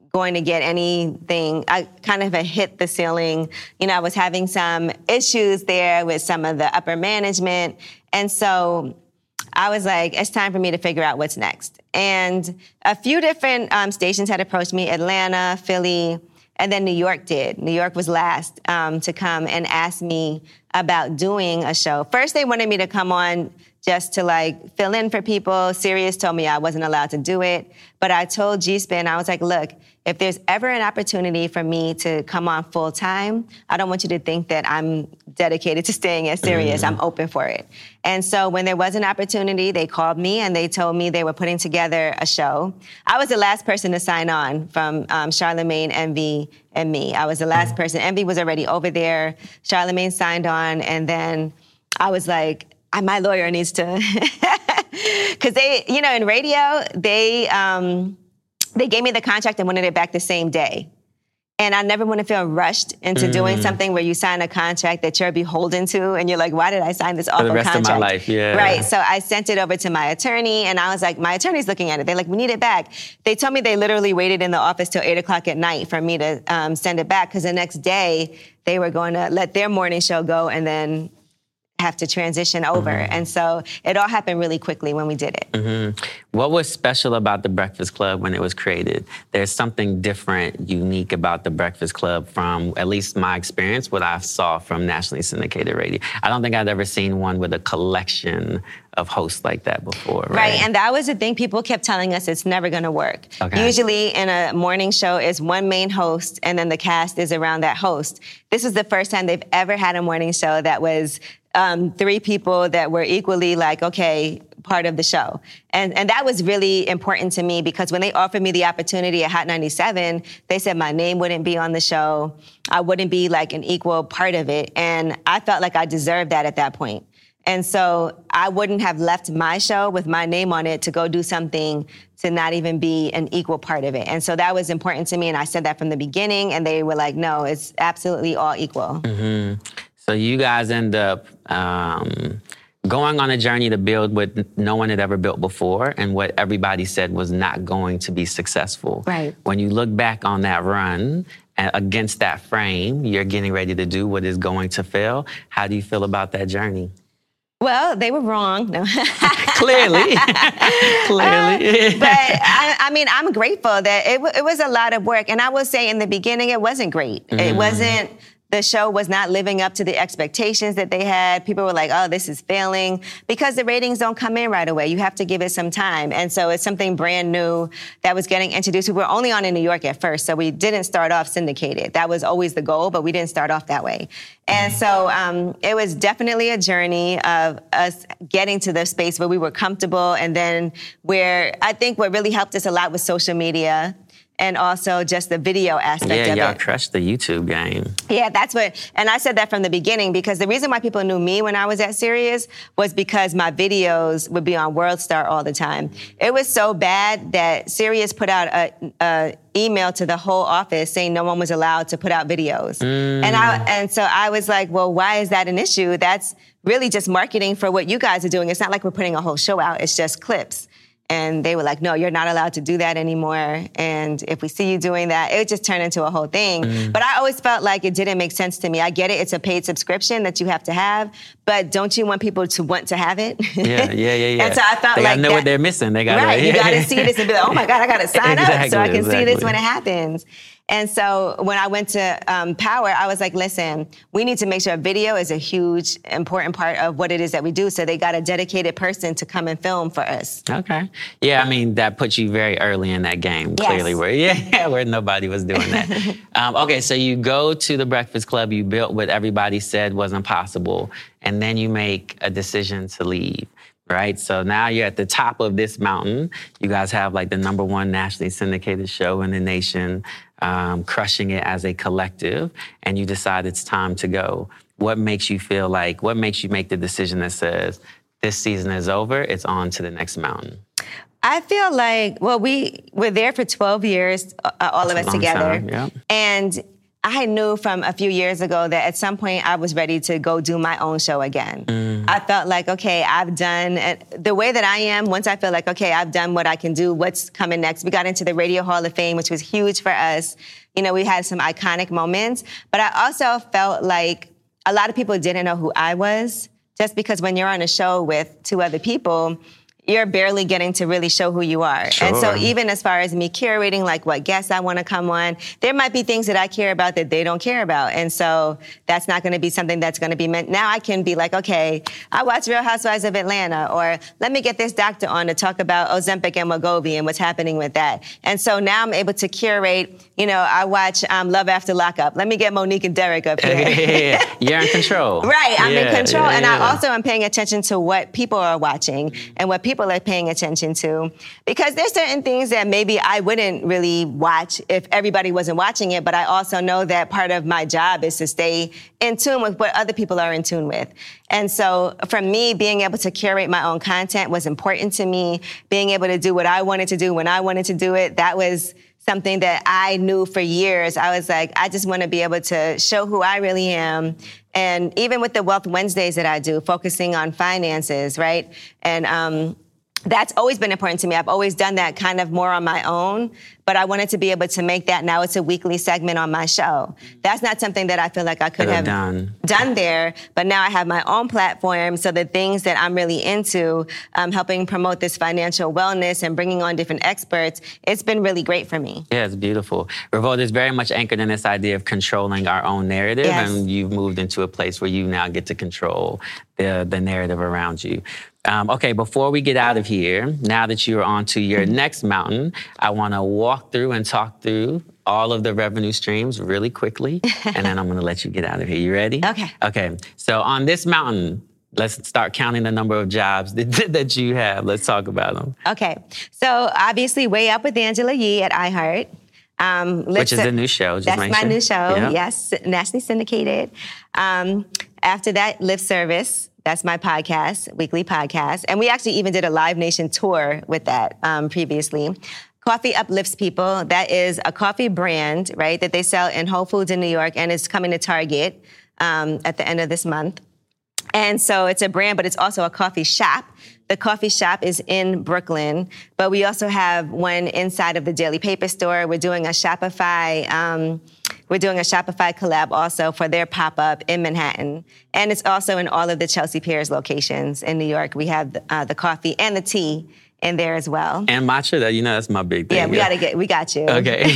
Speaker 4: going to get anything. I kind of had hit the ceiling. You know, I was having some issues there with some of the upper management. And so I was like, it's time for me to figure out what's next. And a few different stations had approached me, Atlanta, Philly, and then New York did. New York was last to come and ask me about doing a show. First, they wanted me to come on just to like fill in for people. Sirius told me I wasn't allowed to do it. But I told G-Spin, I was like, look, if there's ever an opportunity for me to come on full time, I don't want you to think that I'm dedicated to staying at Sirius. I'm open for it. And so when there was an opportunity, they called me and they told me they were putting together a show. I was the last person to sign on from Charlamagne, Envy, and me. I was the last person. Envy was already over there. Charlamagne signed on, and then I was like, my lawyer needs to, because they, you know, in radio, they gave me the contract and wanted it back the same day. And I never want to feel rushed into doing something where you sign a contract that you're beholden to, and you're like, why did I sign this awful contract?
Speaker 5: For the rest of my life, yeah.
Speaker 4: Right, so I sent it over to my attorney, and I was like, my attorney's looking at it. They're like, we need it back. They told me they literally waited in the office till 8 o'clock at night for me to send it back, because the next day, they were going to let their morning show go and then have to transition over. And so it all happened really quickly when we did it.
Speaker 5: What was special about The Breakfast Club when it was created? There's something different, unique about The Breakfast Club from, at least my experience, what I saw from nationally syndicated radio. I don't think I'd ever seen one with a collection of hosts like that before, right?
Speaker 4: And that was the thing. People kept telling us it's never going to work. Usually in a morning show, it's one main host, and then the cast is around that host. This is the first time they've ever had a morning show that was 3 people that were equally like, okay, part of the show. And that was really important to me, because when they offered me the opportunity at Hot 97, they said my name wouldn't be on the show. I wouldn't be like an equal part of it. And I felt like I deserved that at that point. And so I wouldn't have left my show with my name on it to go do something to not even be an equal part of it. And so that was important to me. And I said that from the beginning, and they were like, no, it's absolutely all equal.
Speaker 5: So you guys end up going on a journey to build what no one had ever built before, and what everybody said was not going to be successful.
Speaker 4: Right.
Speaker 5: When you look back on that run against that frame, you're getting ready to do what is going to fail. How do you feel about that journey?
Speaker 4: Well, they were wrong. No.
Speaker 5: Clearly.
Speaker 4: But I mean, I'm grateful that it was a lot of work. And I will say in the beginning, it wasn't great. It wasn't, the show was not living up to the expectations that they had. People were like, oh, this is failing, because the ratings don't come in right away. You have to give it some time. And so it's something brand new that was getting introduced. We were only on in New York at first, so we didn't start off syndicated. That was always the goal, but we didn't start off that way. And so it was definitely a journey of us getting to the space where we were comfortable, and then where I think what really helped us a lot was social media. And also just the video aspect of it.
Speaker 5: Yeah, y'all crushed the YouTube game.
Speaker 4: Yeah, that's what, and I said that from the beginning, because the reason why people knew me when I was at Sirius was because my videos would be on WorldStar all the time. It was so bad that Sirius put out a email to the whole office saying no one was allowed to put out videos. And so I was like, well, why is that an issue? That's really just marketing for what you guys are doing. It's not like we're putting a whole show out. It's just clips. And they were like, no, you're not allowed to do that anymore. And if we see you doing that, it would just turn into a whole thing. But I always felt like it didn't make sense to me. I get it. It's a paid subscription that you have to have. But don't you want people to want to have it?
Speaker 5: Yeah.
Speaker 4: And so I felt
Speaker 5: they
Speaker 4: like
Speaker 5: gotta know what they're missing. They gotta,
Speaker 4: you got to see this and be like, oh my God, I got to sign up so I can see this when it happens. And so when I went to Power, I was like, listen, we need to make sure video is a huge, important part of what it is that we do. So they got a dedicated person to come and film for us.
Speaker 5: Okay. Yeah, I mean, that puts you very early in that game, clearly, where nobody was doing that. Okay, so you go to The Breakfast Club, you built what everybody said wasn't possible, and then you make a decision to leave. Right? So now you're at the top of this mountain. You guys have like the #1 nationally syndicated show in the nation, crushing it as a collective, and you decide it's time to go. What makes you make the decision that says, this season is over, it's on to the next mountain?
Speaker 4: I feel like, well, we were there for 12 years, all of us together.
Speaker 5: Time, yeah.
Speaker 4: And I knew from a few years ago that at some point I was ready to go do my own show again. I felt like, okay, I've done the way that I am. Once I feel like, okay, I've done what I can do, what's coming next? We got into the Radio Hall of Fame, which was huge for us. You know, we had some iconic moments, but I also felt like a lot of people didn't know who I was, just because when you're on a show with 2 other people, you're barely getting to really show who you are.
Speaker 5: Sure.
Speaker 4: And so even as far as me curating, like what guests I want to come on, there might be things that I care about that they don't care about. And so that's not going to be something that's going to be meant. Now I can be like, okay, I watch Real Housewives of Atlanta, or let me get this doctor on to talk about Ozempic and Wegovy and what's happening with that. And so now I'm able to curate, you know, I watch Love After Lockup. Let me get Monique and Derek up here.
Speaker 5: You're in control.
Speaker 4: Right, I'm in control. And
Speaker 5: yeah.
Speaker 4: I also am paying attention to what people are watching and what people are paying attention to. Because there's certain things that maybe I wouldn't really watch if everybody wasn't watching it, but I also know that part of my job is to stay in tune with what other people are in tune with. And so for me, being able to curate my own content was important to me. Being able to do what I wanted to do when I wanted to do it, that was something that I knew for years. I was like, I just want to be able to show who I really am. And even with the Wealth Wednesdays that I do, focusing on finances, right? And that's always been important to me. I've always done that kind of more on my own, but I wanted to be able to make that now it's a weekly segment on my show. That's not something that I feel like I could have done there, but now I have my own platform, so the things that I'm really into, helping promote this financial wellness and bringing on different experts, it's been really great for me.
Speaker 5: Yeah, it's beautiful. Revolt is very much anchored in this idea of controlling our own narrative,
Speaker 4: Yes.
Speaker 5: and you've moved into a place where you now get to control the narrative around you. Okay, before we get out of here, now that you're on to your next mountain, I want to walk through and talk through all of the revenue streams really quickly, and then I'm going to let you get out of here. You ready?
Speaker 4: Okay.
Speaker 5: Okay, so on this mountain, let's start counting the number of jobs that you have. Let's talk about them.
Speaker 4: Okay, so obviously Way Up with Angela Yee at iHeart.
Speaker 5: Which is a new show. Just
Speaker 4: That's my new show,
Speaker 5: yeah.
Speaker 4: yes, nationally syndicated. After that, Lift Service. That's my podcast, weekly podcast. And we actually even did a Live Nation tour with that previously. Coffee Uplifts People. That is a coffee brand, right, that they sell in Whole Foods in New York, and it's coming to Target at the end of this month. And so it's a brand, but it's also a coffee shop. The coffee shop is in Brooklyn, but we also have one inside of the Daily Paper store. We're doing a Shopify collab also for their pop-up in Manhattan. And it's also in all of the Chelsea Piers locations in New York. We have the coffee and the tea in there as well.
Speaker 5: And matcha, that's my big thing.
Speaker 4: Yeah, we got you.
Speaker 5: Okay.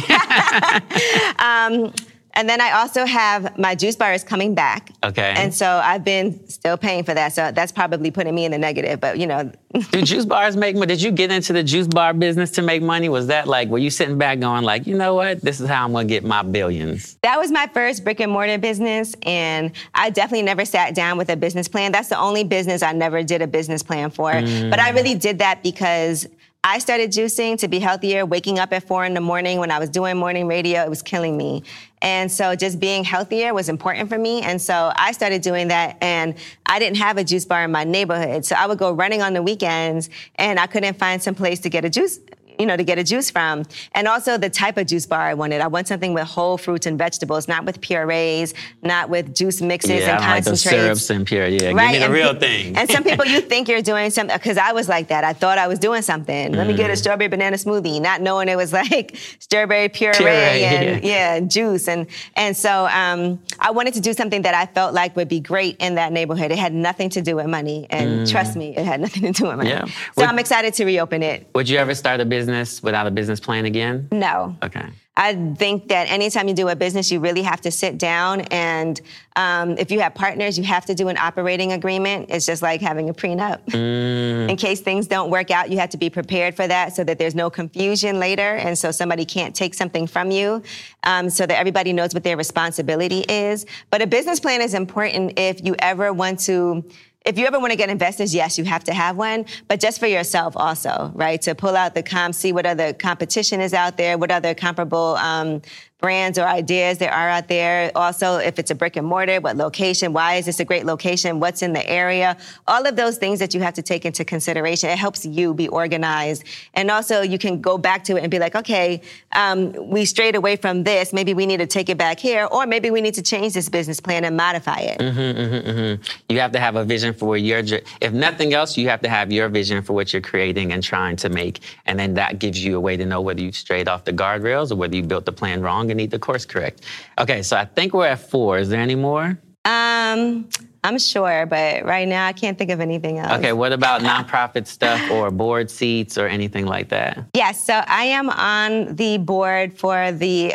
Speaker 4: And then I also have my juice bar is coming back.
Speaker 5: Okay.
Speaker 4: And so I've been still paying for that. So that's probably putting me in the negative, but you know.
Speaker 5: Do juice bars make money? Did you get into the juice bar business to make money? Was that like, were you sitting back going like, you know what? This is how I'm going to get my billions.
Speaker 4: That was my first brick and mortar business. And I definitely never sat down with a business plan. That's the only business I never did a business plan for. But I really did that because I started juicing to be healthier, waking up at 4 a.m. when I was doing morning radio, it was killing me. And so just being healthier was important for me. And so I started doing that, and I didn't have a juice bar in my neighborhood. So I would go running on the weekends, and I couldn't find some place to get a juice from. And also the type of juice bar I wanted. I want something with whole fruits and vegetables, not with purees, not with juice mixes and concentrates.
Speaker 5: Like the syrups and pure. Yeah,
Speaker 4: right?
Speaker 5: Give me the real thing.
Speaker 4: And some people, you think you're doing something, because I was like that. I thought I was doing something. Let me get a strawberry banana smoothie, not knowing it was like strawberry puree and juice. And so I wanted to do something that I felt like would be great in that neighborhood. It had nothing to do with money. And trust me, it had nothing to do with money.
Speaker 5: Yeah.
Speaker 4: So I'm excited to reopen it.
Speaker 5: Would you ever start a business without a business plan again?
Speaker 4: No.
Speaker 5: Okay.
Speaker 4: I think that anytime you do a business, you really have to sit down, and if you have partners, you have to do an operating agreement. It's just like having a prenup. In case things don't work out, you have to be prepared for that so that there's no confusion later, and so somebody can't take something from you, so that everybody knows what their responsibility is. But a business plan is important if you ever want to get investors, yes, you have to have one, but just for yourself also, right? To pull out the see what other competition is out there, what other comparable brands or ideas there are out there. Also, if it's a brick and mortar, what location? Why is this a great location? What's in the area? All of those things that you have to take into consideration. It helps you be organized. And also, you can go back to it and be like, okay, we strayed away from this. Maybe we need to take it back here, or maybe we need to change this business plan and modify it.
Speaker 5: You have to have a vision for if nothing else, you have to have your vision for what you're creating and trying to make. And then that gives you a way to know whether you strayed off the guardrails or whether you built the plan wrong and need to course correct. Okay, so I think we're at 4. Is there any more?
Speaker 4: I'm sure, but right now I can't think of anything else.
Speaker 5: Okay, what about nonprofit stuff or board seats or anything like that?
Speaker 4: Yes, so I am on the board for the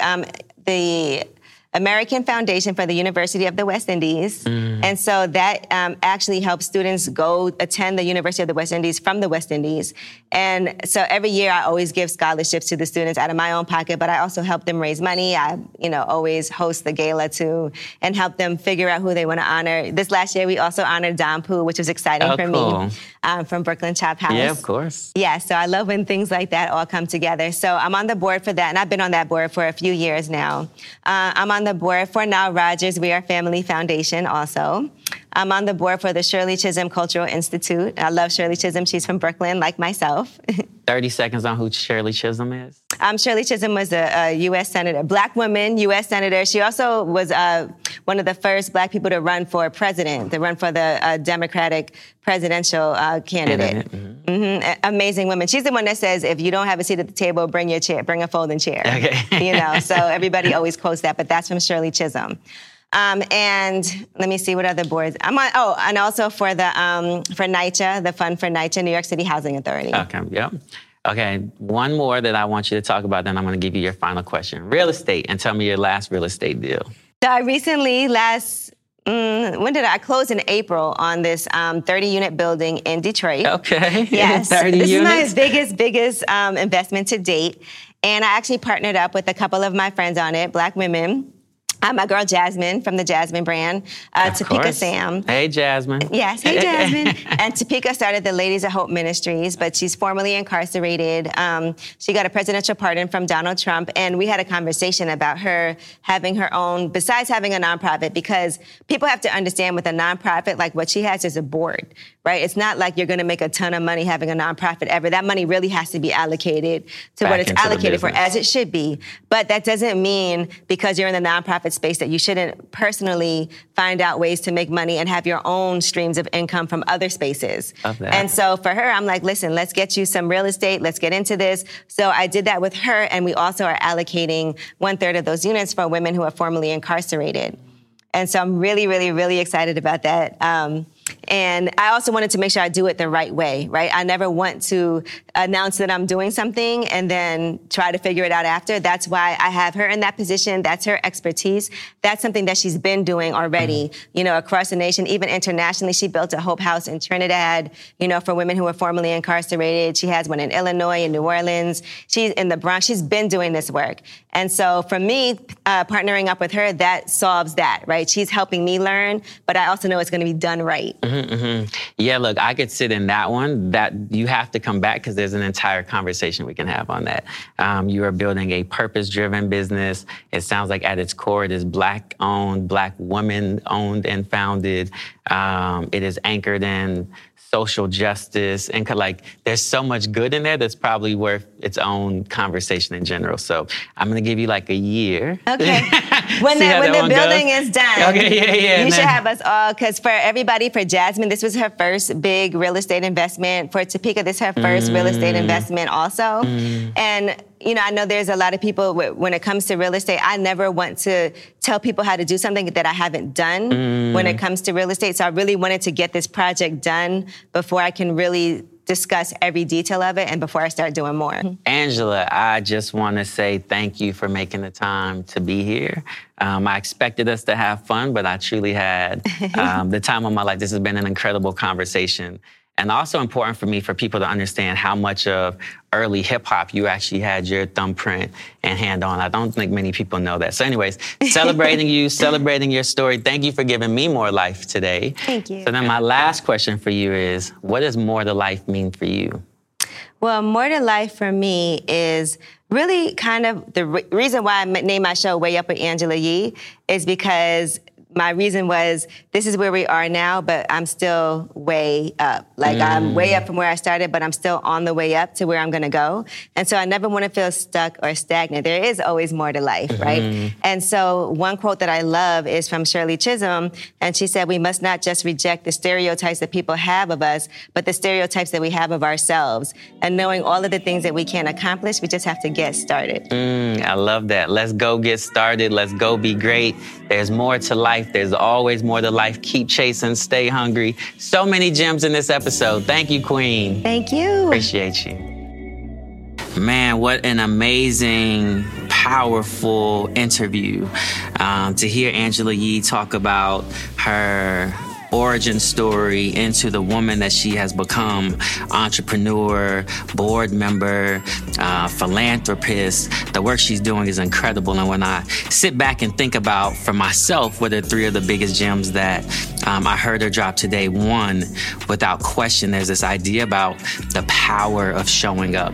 Speaker 4: American Foundation for the University of the West Indies. And so that actually helps students go attend the University of the West Indies from the West Indies. And so every year I always give scholarships to the students out of my own pocket, but I also help them raise money. I, always host the gala too and help them figure out who they want to honor. This last year we also honored Don Pooh, which was exciting for me, from Brooklyn Chop House.
Speaker 5: Yeah, of course.
Speaker 4: Yeah, so I love when things like that all come together. So I'm on the board for that, and I've been on that board for a few years now. I'm on the board for Now Rogers We Are Family Foundation also. I'm on the board for the Shirley Chisholm Cultural Institute. I love Shirley Chisholm. She's from Brooklyn, like myself.
Speaker 5: 30 seconds on who Shirley Chisholm is.
Speaker 4: Shirley Chisholm was a U.S. Senator, Black woman, U.S. Senator. She also was one of the first Black people to run for president, to run for the Democratic presidential candidate. Amazing woman. She's the one that says, if you don't have a seat at the table, bring your chair, bring a folding chair.
Speaker 5: Okay.
Speaker 4: So everybody always quotes that, but that's from Shirley Chisholm. And let me see what other boards I'm on. Oh, and also for the for NYCHA, the Fund for NYCHA, New York City Housing Authority.
Speaker 5: Okay, yep. Okay, one more that I want you to talk about, then I'm going to give you your final question. Real estate, and tell me your last real estate deal.
Speaker 4: So I recently, when did I close in April on this 30-unit building in Detroit.
Speaker 5: Okay.
Speaker 4: Yes.
Speaker 5: 30
Speaker 4: this
Speaker 5: units.
Speaker 4: is my biggest investment to date. And I actually partnered up with a couple of my friends on it, Black women. My girl Jasmine from the Jasmine brand, Topeka Sam.
Speaker 5: Hey, Jasmine.
Speaker 4: Yes, hey, Jasmine. And Topeka started the Ladies of Hope Ministries, but she's formerly incarcerated. She got a presidential pardon from Donald Trump, and we had a conversation about her having her own, besides having a nonprofit, because people have to understand with a nonprofit, like what she has is a board, right? It's not like you're going to make a ton of money having a nonprofit ever. That money really has to be allocated to what it's allocated for, as it should be. But that doesn't mean because you're in the nonprofit space that you shouldn't personally find out ways to make money and have your own streams of income from other spaces. And so for her, I'm like, listen, let's get you some real estate. Let's get into this. So I did that with her, and we also are allocating 1/3 of those units for women who are formerly incarcerated. And so I'm really, really, really excited about that. And I also wanted to make sure I do it the right way, right? I never want to announce that I'm doing something and then try to figure it out after. That's why I have her in that position. That's her expertise. That's something that she's been doing already, across the nation, even internationally. She built a Hope House in Trinidad, for women who were formerly incarcerated. She has one in Illinois, in New Orleans. She's in the Bronx. She's been doing this work. And so for me, partnering up with her, that solves that, right? She's helping me learn, but I also know it's going to be done right.
Speaker 5: Yeah, look, I could sit in that one. That you have to come back because there's an entire conversation we can have on that. You are building a purpose-driven business. It sounds like at its core, it is Black-owned, Black woman-owned and founded. It is anchored in social justice, and there's so much good in there that's probably worth its own conversation in general. So I'm gonna give you like a year.
Speaker 4: Okay. When the building is done, you should have us all, because for everybody, for Jasmine, this was her first big real estate investment. For Topeka, this is her first real estate investment also. And I know there's a lot of people, when it comes to real estate, I never want to tell people how to do something that I haven't done when it comes to real estate. So I really wanted to get this project done before I can really discuss every detail of it and before I start doing more.
Speaker 5: Angela, I just want to say thank you for making the time to be here. I expected us to have fun, but I truly had the time of my life. This has been an incredible conversation. And also important for me, for people to understand how much of early hip hop you actually had your thumbprint and hand on. I don't think many people know that. So anyways, celebrating you, celebrating your story. Thank you for giving me more life today.
Speaker 4: Thank you.
Speaker 5: So then my last question for you is, what does more to life mean for you?
Speaker 4: Well, More to Life for me is really kind of the reason why I named my show Way Up with Angela Yee is because my reason was this is where we are now, but I'm still way up. Like I'm way up from where I started, but I'm still on the way up to where I'm gonna go. And so I never wanna feel stuck or stagnant. There is always more to life, right? And so one quote that I love is from Shirley Chisholm, and she said, we must not just reject the stereotypes that people have of us, but the stereotypes that we have of ourselves. And knowing all of the things that we can accomplish, we just have to get started.
Speaker 5: I love that. Let's go get started. Let's go be great. There's more to life. There's always more to life. Keep chasing, stay hungry. So many gems in this episode. Thank you, Queen.
Speaker 4: Thank you.
Speaker 5: Appreciate you. Man, what an amazing, powerful interview. To hear Angela Yee talk about her origin story into the woman that she has become, entrepreneur, board member, philanthropist. The work she's doing is incredible. And when I sit back and think about for myself, what are three of the biggest gems that I heard her drop today? One, without question, there's this idea about the power of showing up.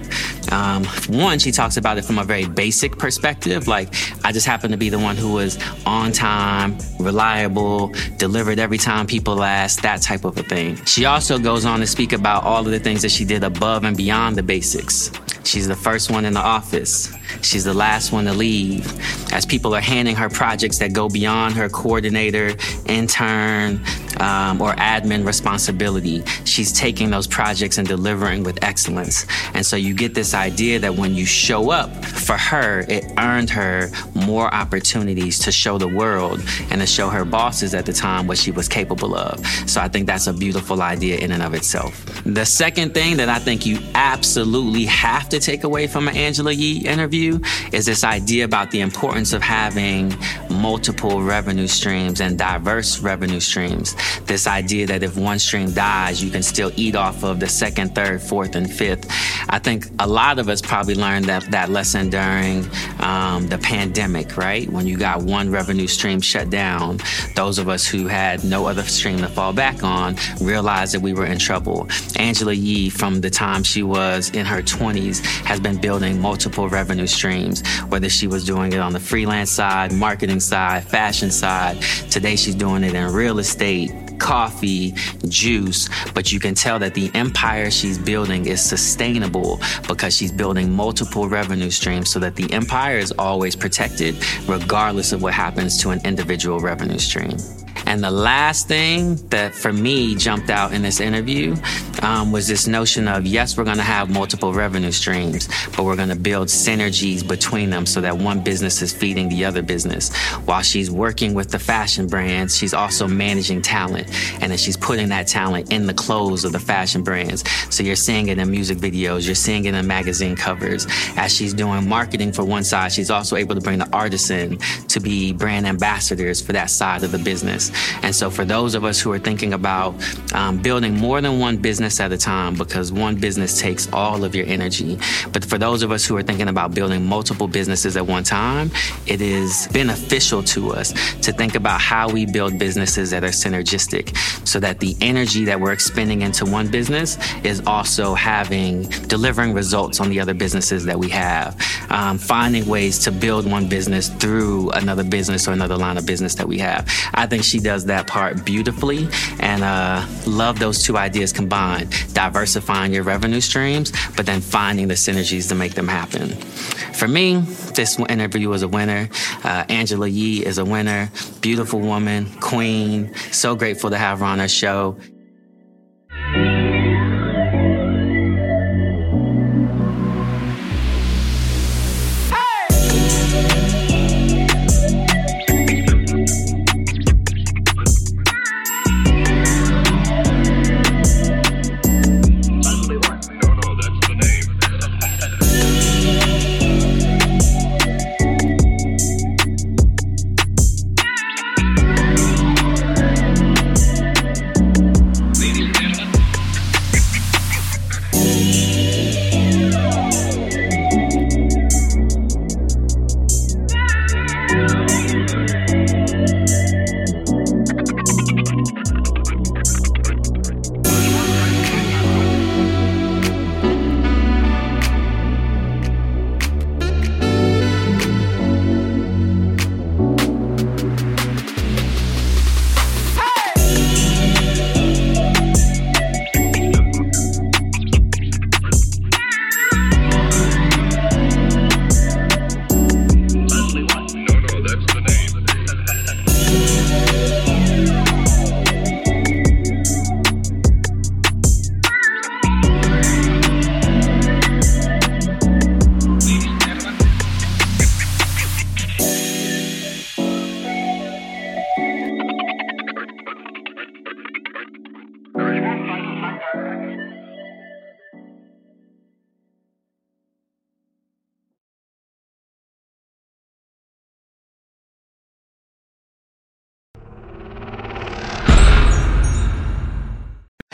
Speaker 5: One, she talks about it from a very basic perspective. Like, I just happen to be the one who was on time, reliable, delivered every time people asked, that type of a thing. She also goes on to speak about all of the things that she did above and beyond the basics. She's the first one in the office. She's the last one to leave. As people are handing her projects that go beyond her coordinator, intern, or admin responsibility, she's taking those projects and delivering with excellence. And so you get this idea that when you show up, for her, it earned her more opportunities to show the world and to show her bosses at the time what she was capable of. So I think that's a beautiful idea in and of itself. The second thing that I think you absolutely have to take away from an Angela Yee interview is this idea about the importance of having multiple revenue streams and diverse revenue streams. This idea that if one stream dies, you can still eat off of the second, third, fourth, and fifth. I think a lot of us probably learned that lesson during the pandemic, right? When you got one revenue stream shut down, those of us who had no other stream to fall back on realized that we were in trouble. Angela Yee, from the time she was in her 20s, has been building multiple revenue streams, whether she was doing it on the freelance side, marketing side, fashion side. Today she's doing it in real estate, coffee, juice, but you can tell that the empire she's building is sustainable because she's building multiple revenue streams so that the empire is always protected regardless of what happens to an individual revenue stream. And the last thing that for me jumped out in this interview was this notion of, yes, we're going to have multiple revenue streams, but we're going to build synergies between them so that one business is feeding the other business. While she's working with the fashion brands, she's also managing talent. And then she's putting that talent in the clothes of the fashion brands. So you're seeing it in music videos, you're seeing it in magazine covers. As she's doing marketing for one side, she's also able to bring the artists in to be brand ambassadors for that side of the business. And so for those of us who are thinking about building more than one business at a time, because one business takes all of your energy, but for those of us who are thinking about building multiple businesses at one time, it is beneficial to us to think about how we build businesses that are synergistic so that the energy that we're expending into one business is also delivering results on the other businesses that we have. Finding ways to build one business through another business or another line of business that we have. I think she does that part beautifully, and love those two ideas combined. Diversifying your revenue streams, but then finding the synergies to make them happen. For me, this interview was a winner. Angela Yee is a winner. Beautiful woman, queen. So grateful to have her on our show.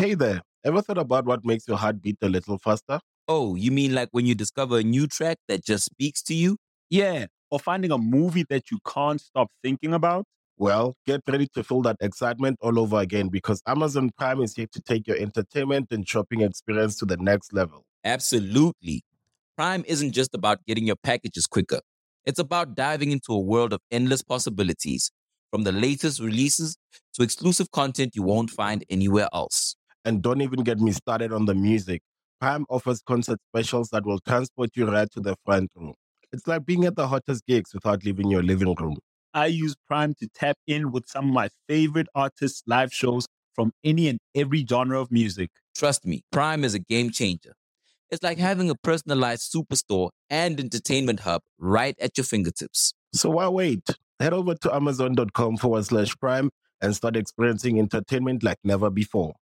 Speaker 1: Hey there, ever thought about what makes your heart beat a little faster?
Speaker 2: Oh, you mean like when you discover a new track that just speaks to you?
Speaker 3: Yeah, or finding a movie that you can't stop thinking about?
Speaker 1: Well, get ready to feel that excitement all over again because Amazon Prime is here to take your entertainment and shopping experience to the next level.
Speaker 2: Absolutely. Prime isn't just about getting your packages quicker. It's about diving into a world of endless possibilities, from the latest releases to exclusive content you won't find anywhere else.
Speaker 1: And don't even get me started on the music. Prime offers concert specials that will transport you right to the front row. It's like being at the hottest gigs without leaving your living room.
Speaker 3: I use Prime to tap in with some of my favorite artists' live shows from any and every genre of music.
Speaker 2: Trust me, Prime is a game changer. It's like having a personalized superstore and entertainment hub right at your fingertips.
Speaker 1: So why wait? Head over to amazon.com/prime and start experiencing entertainment like never before.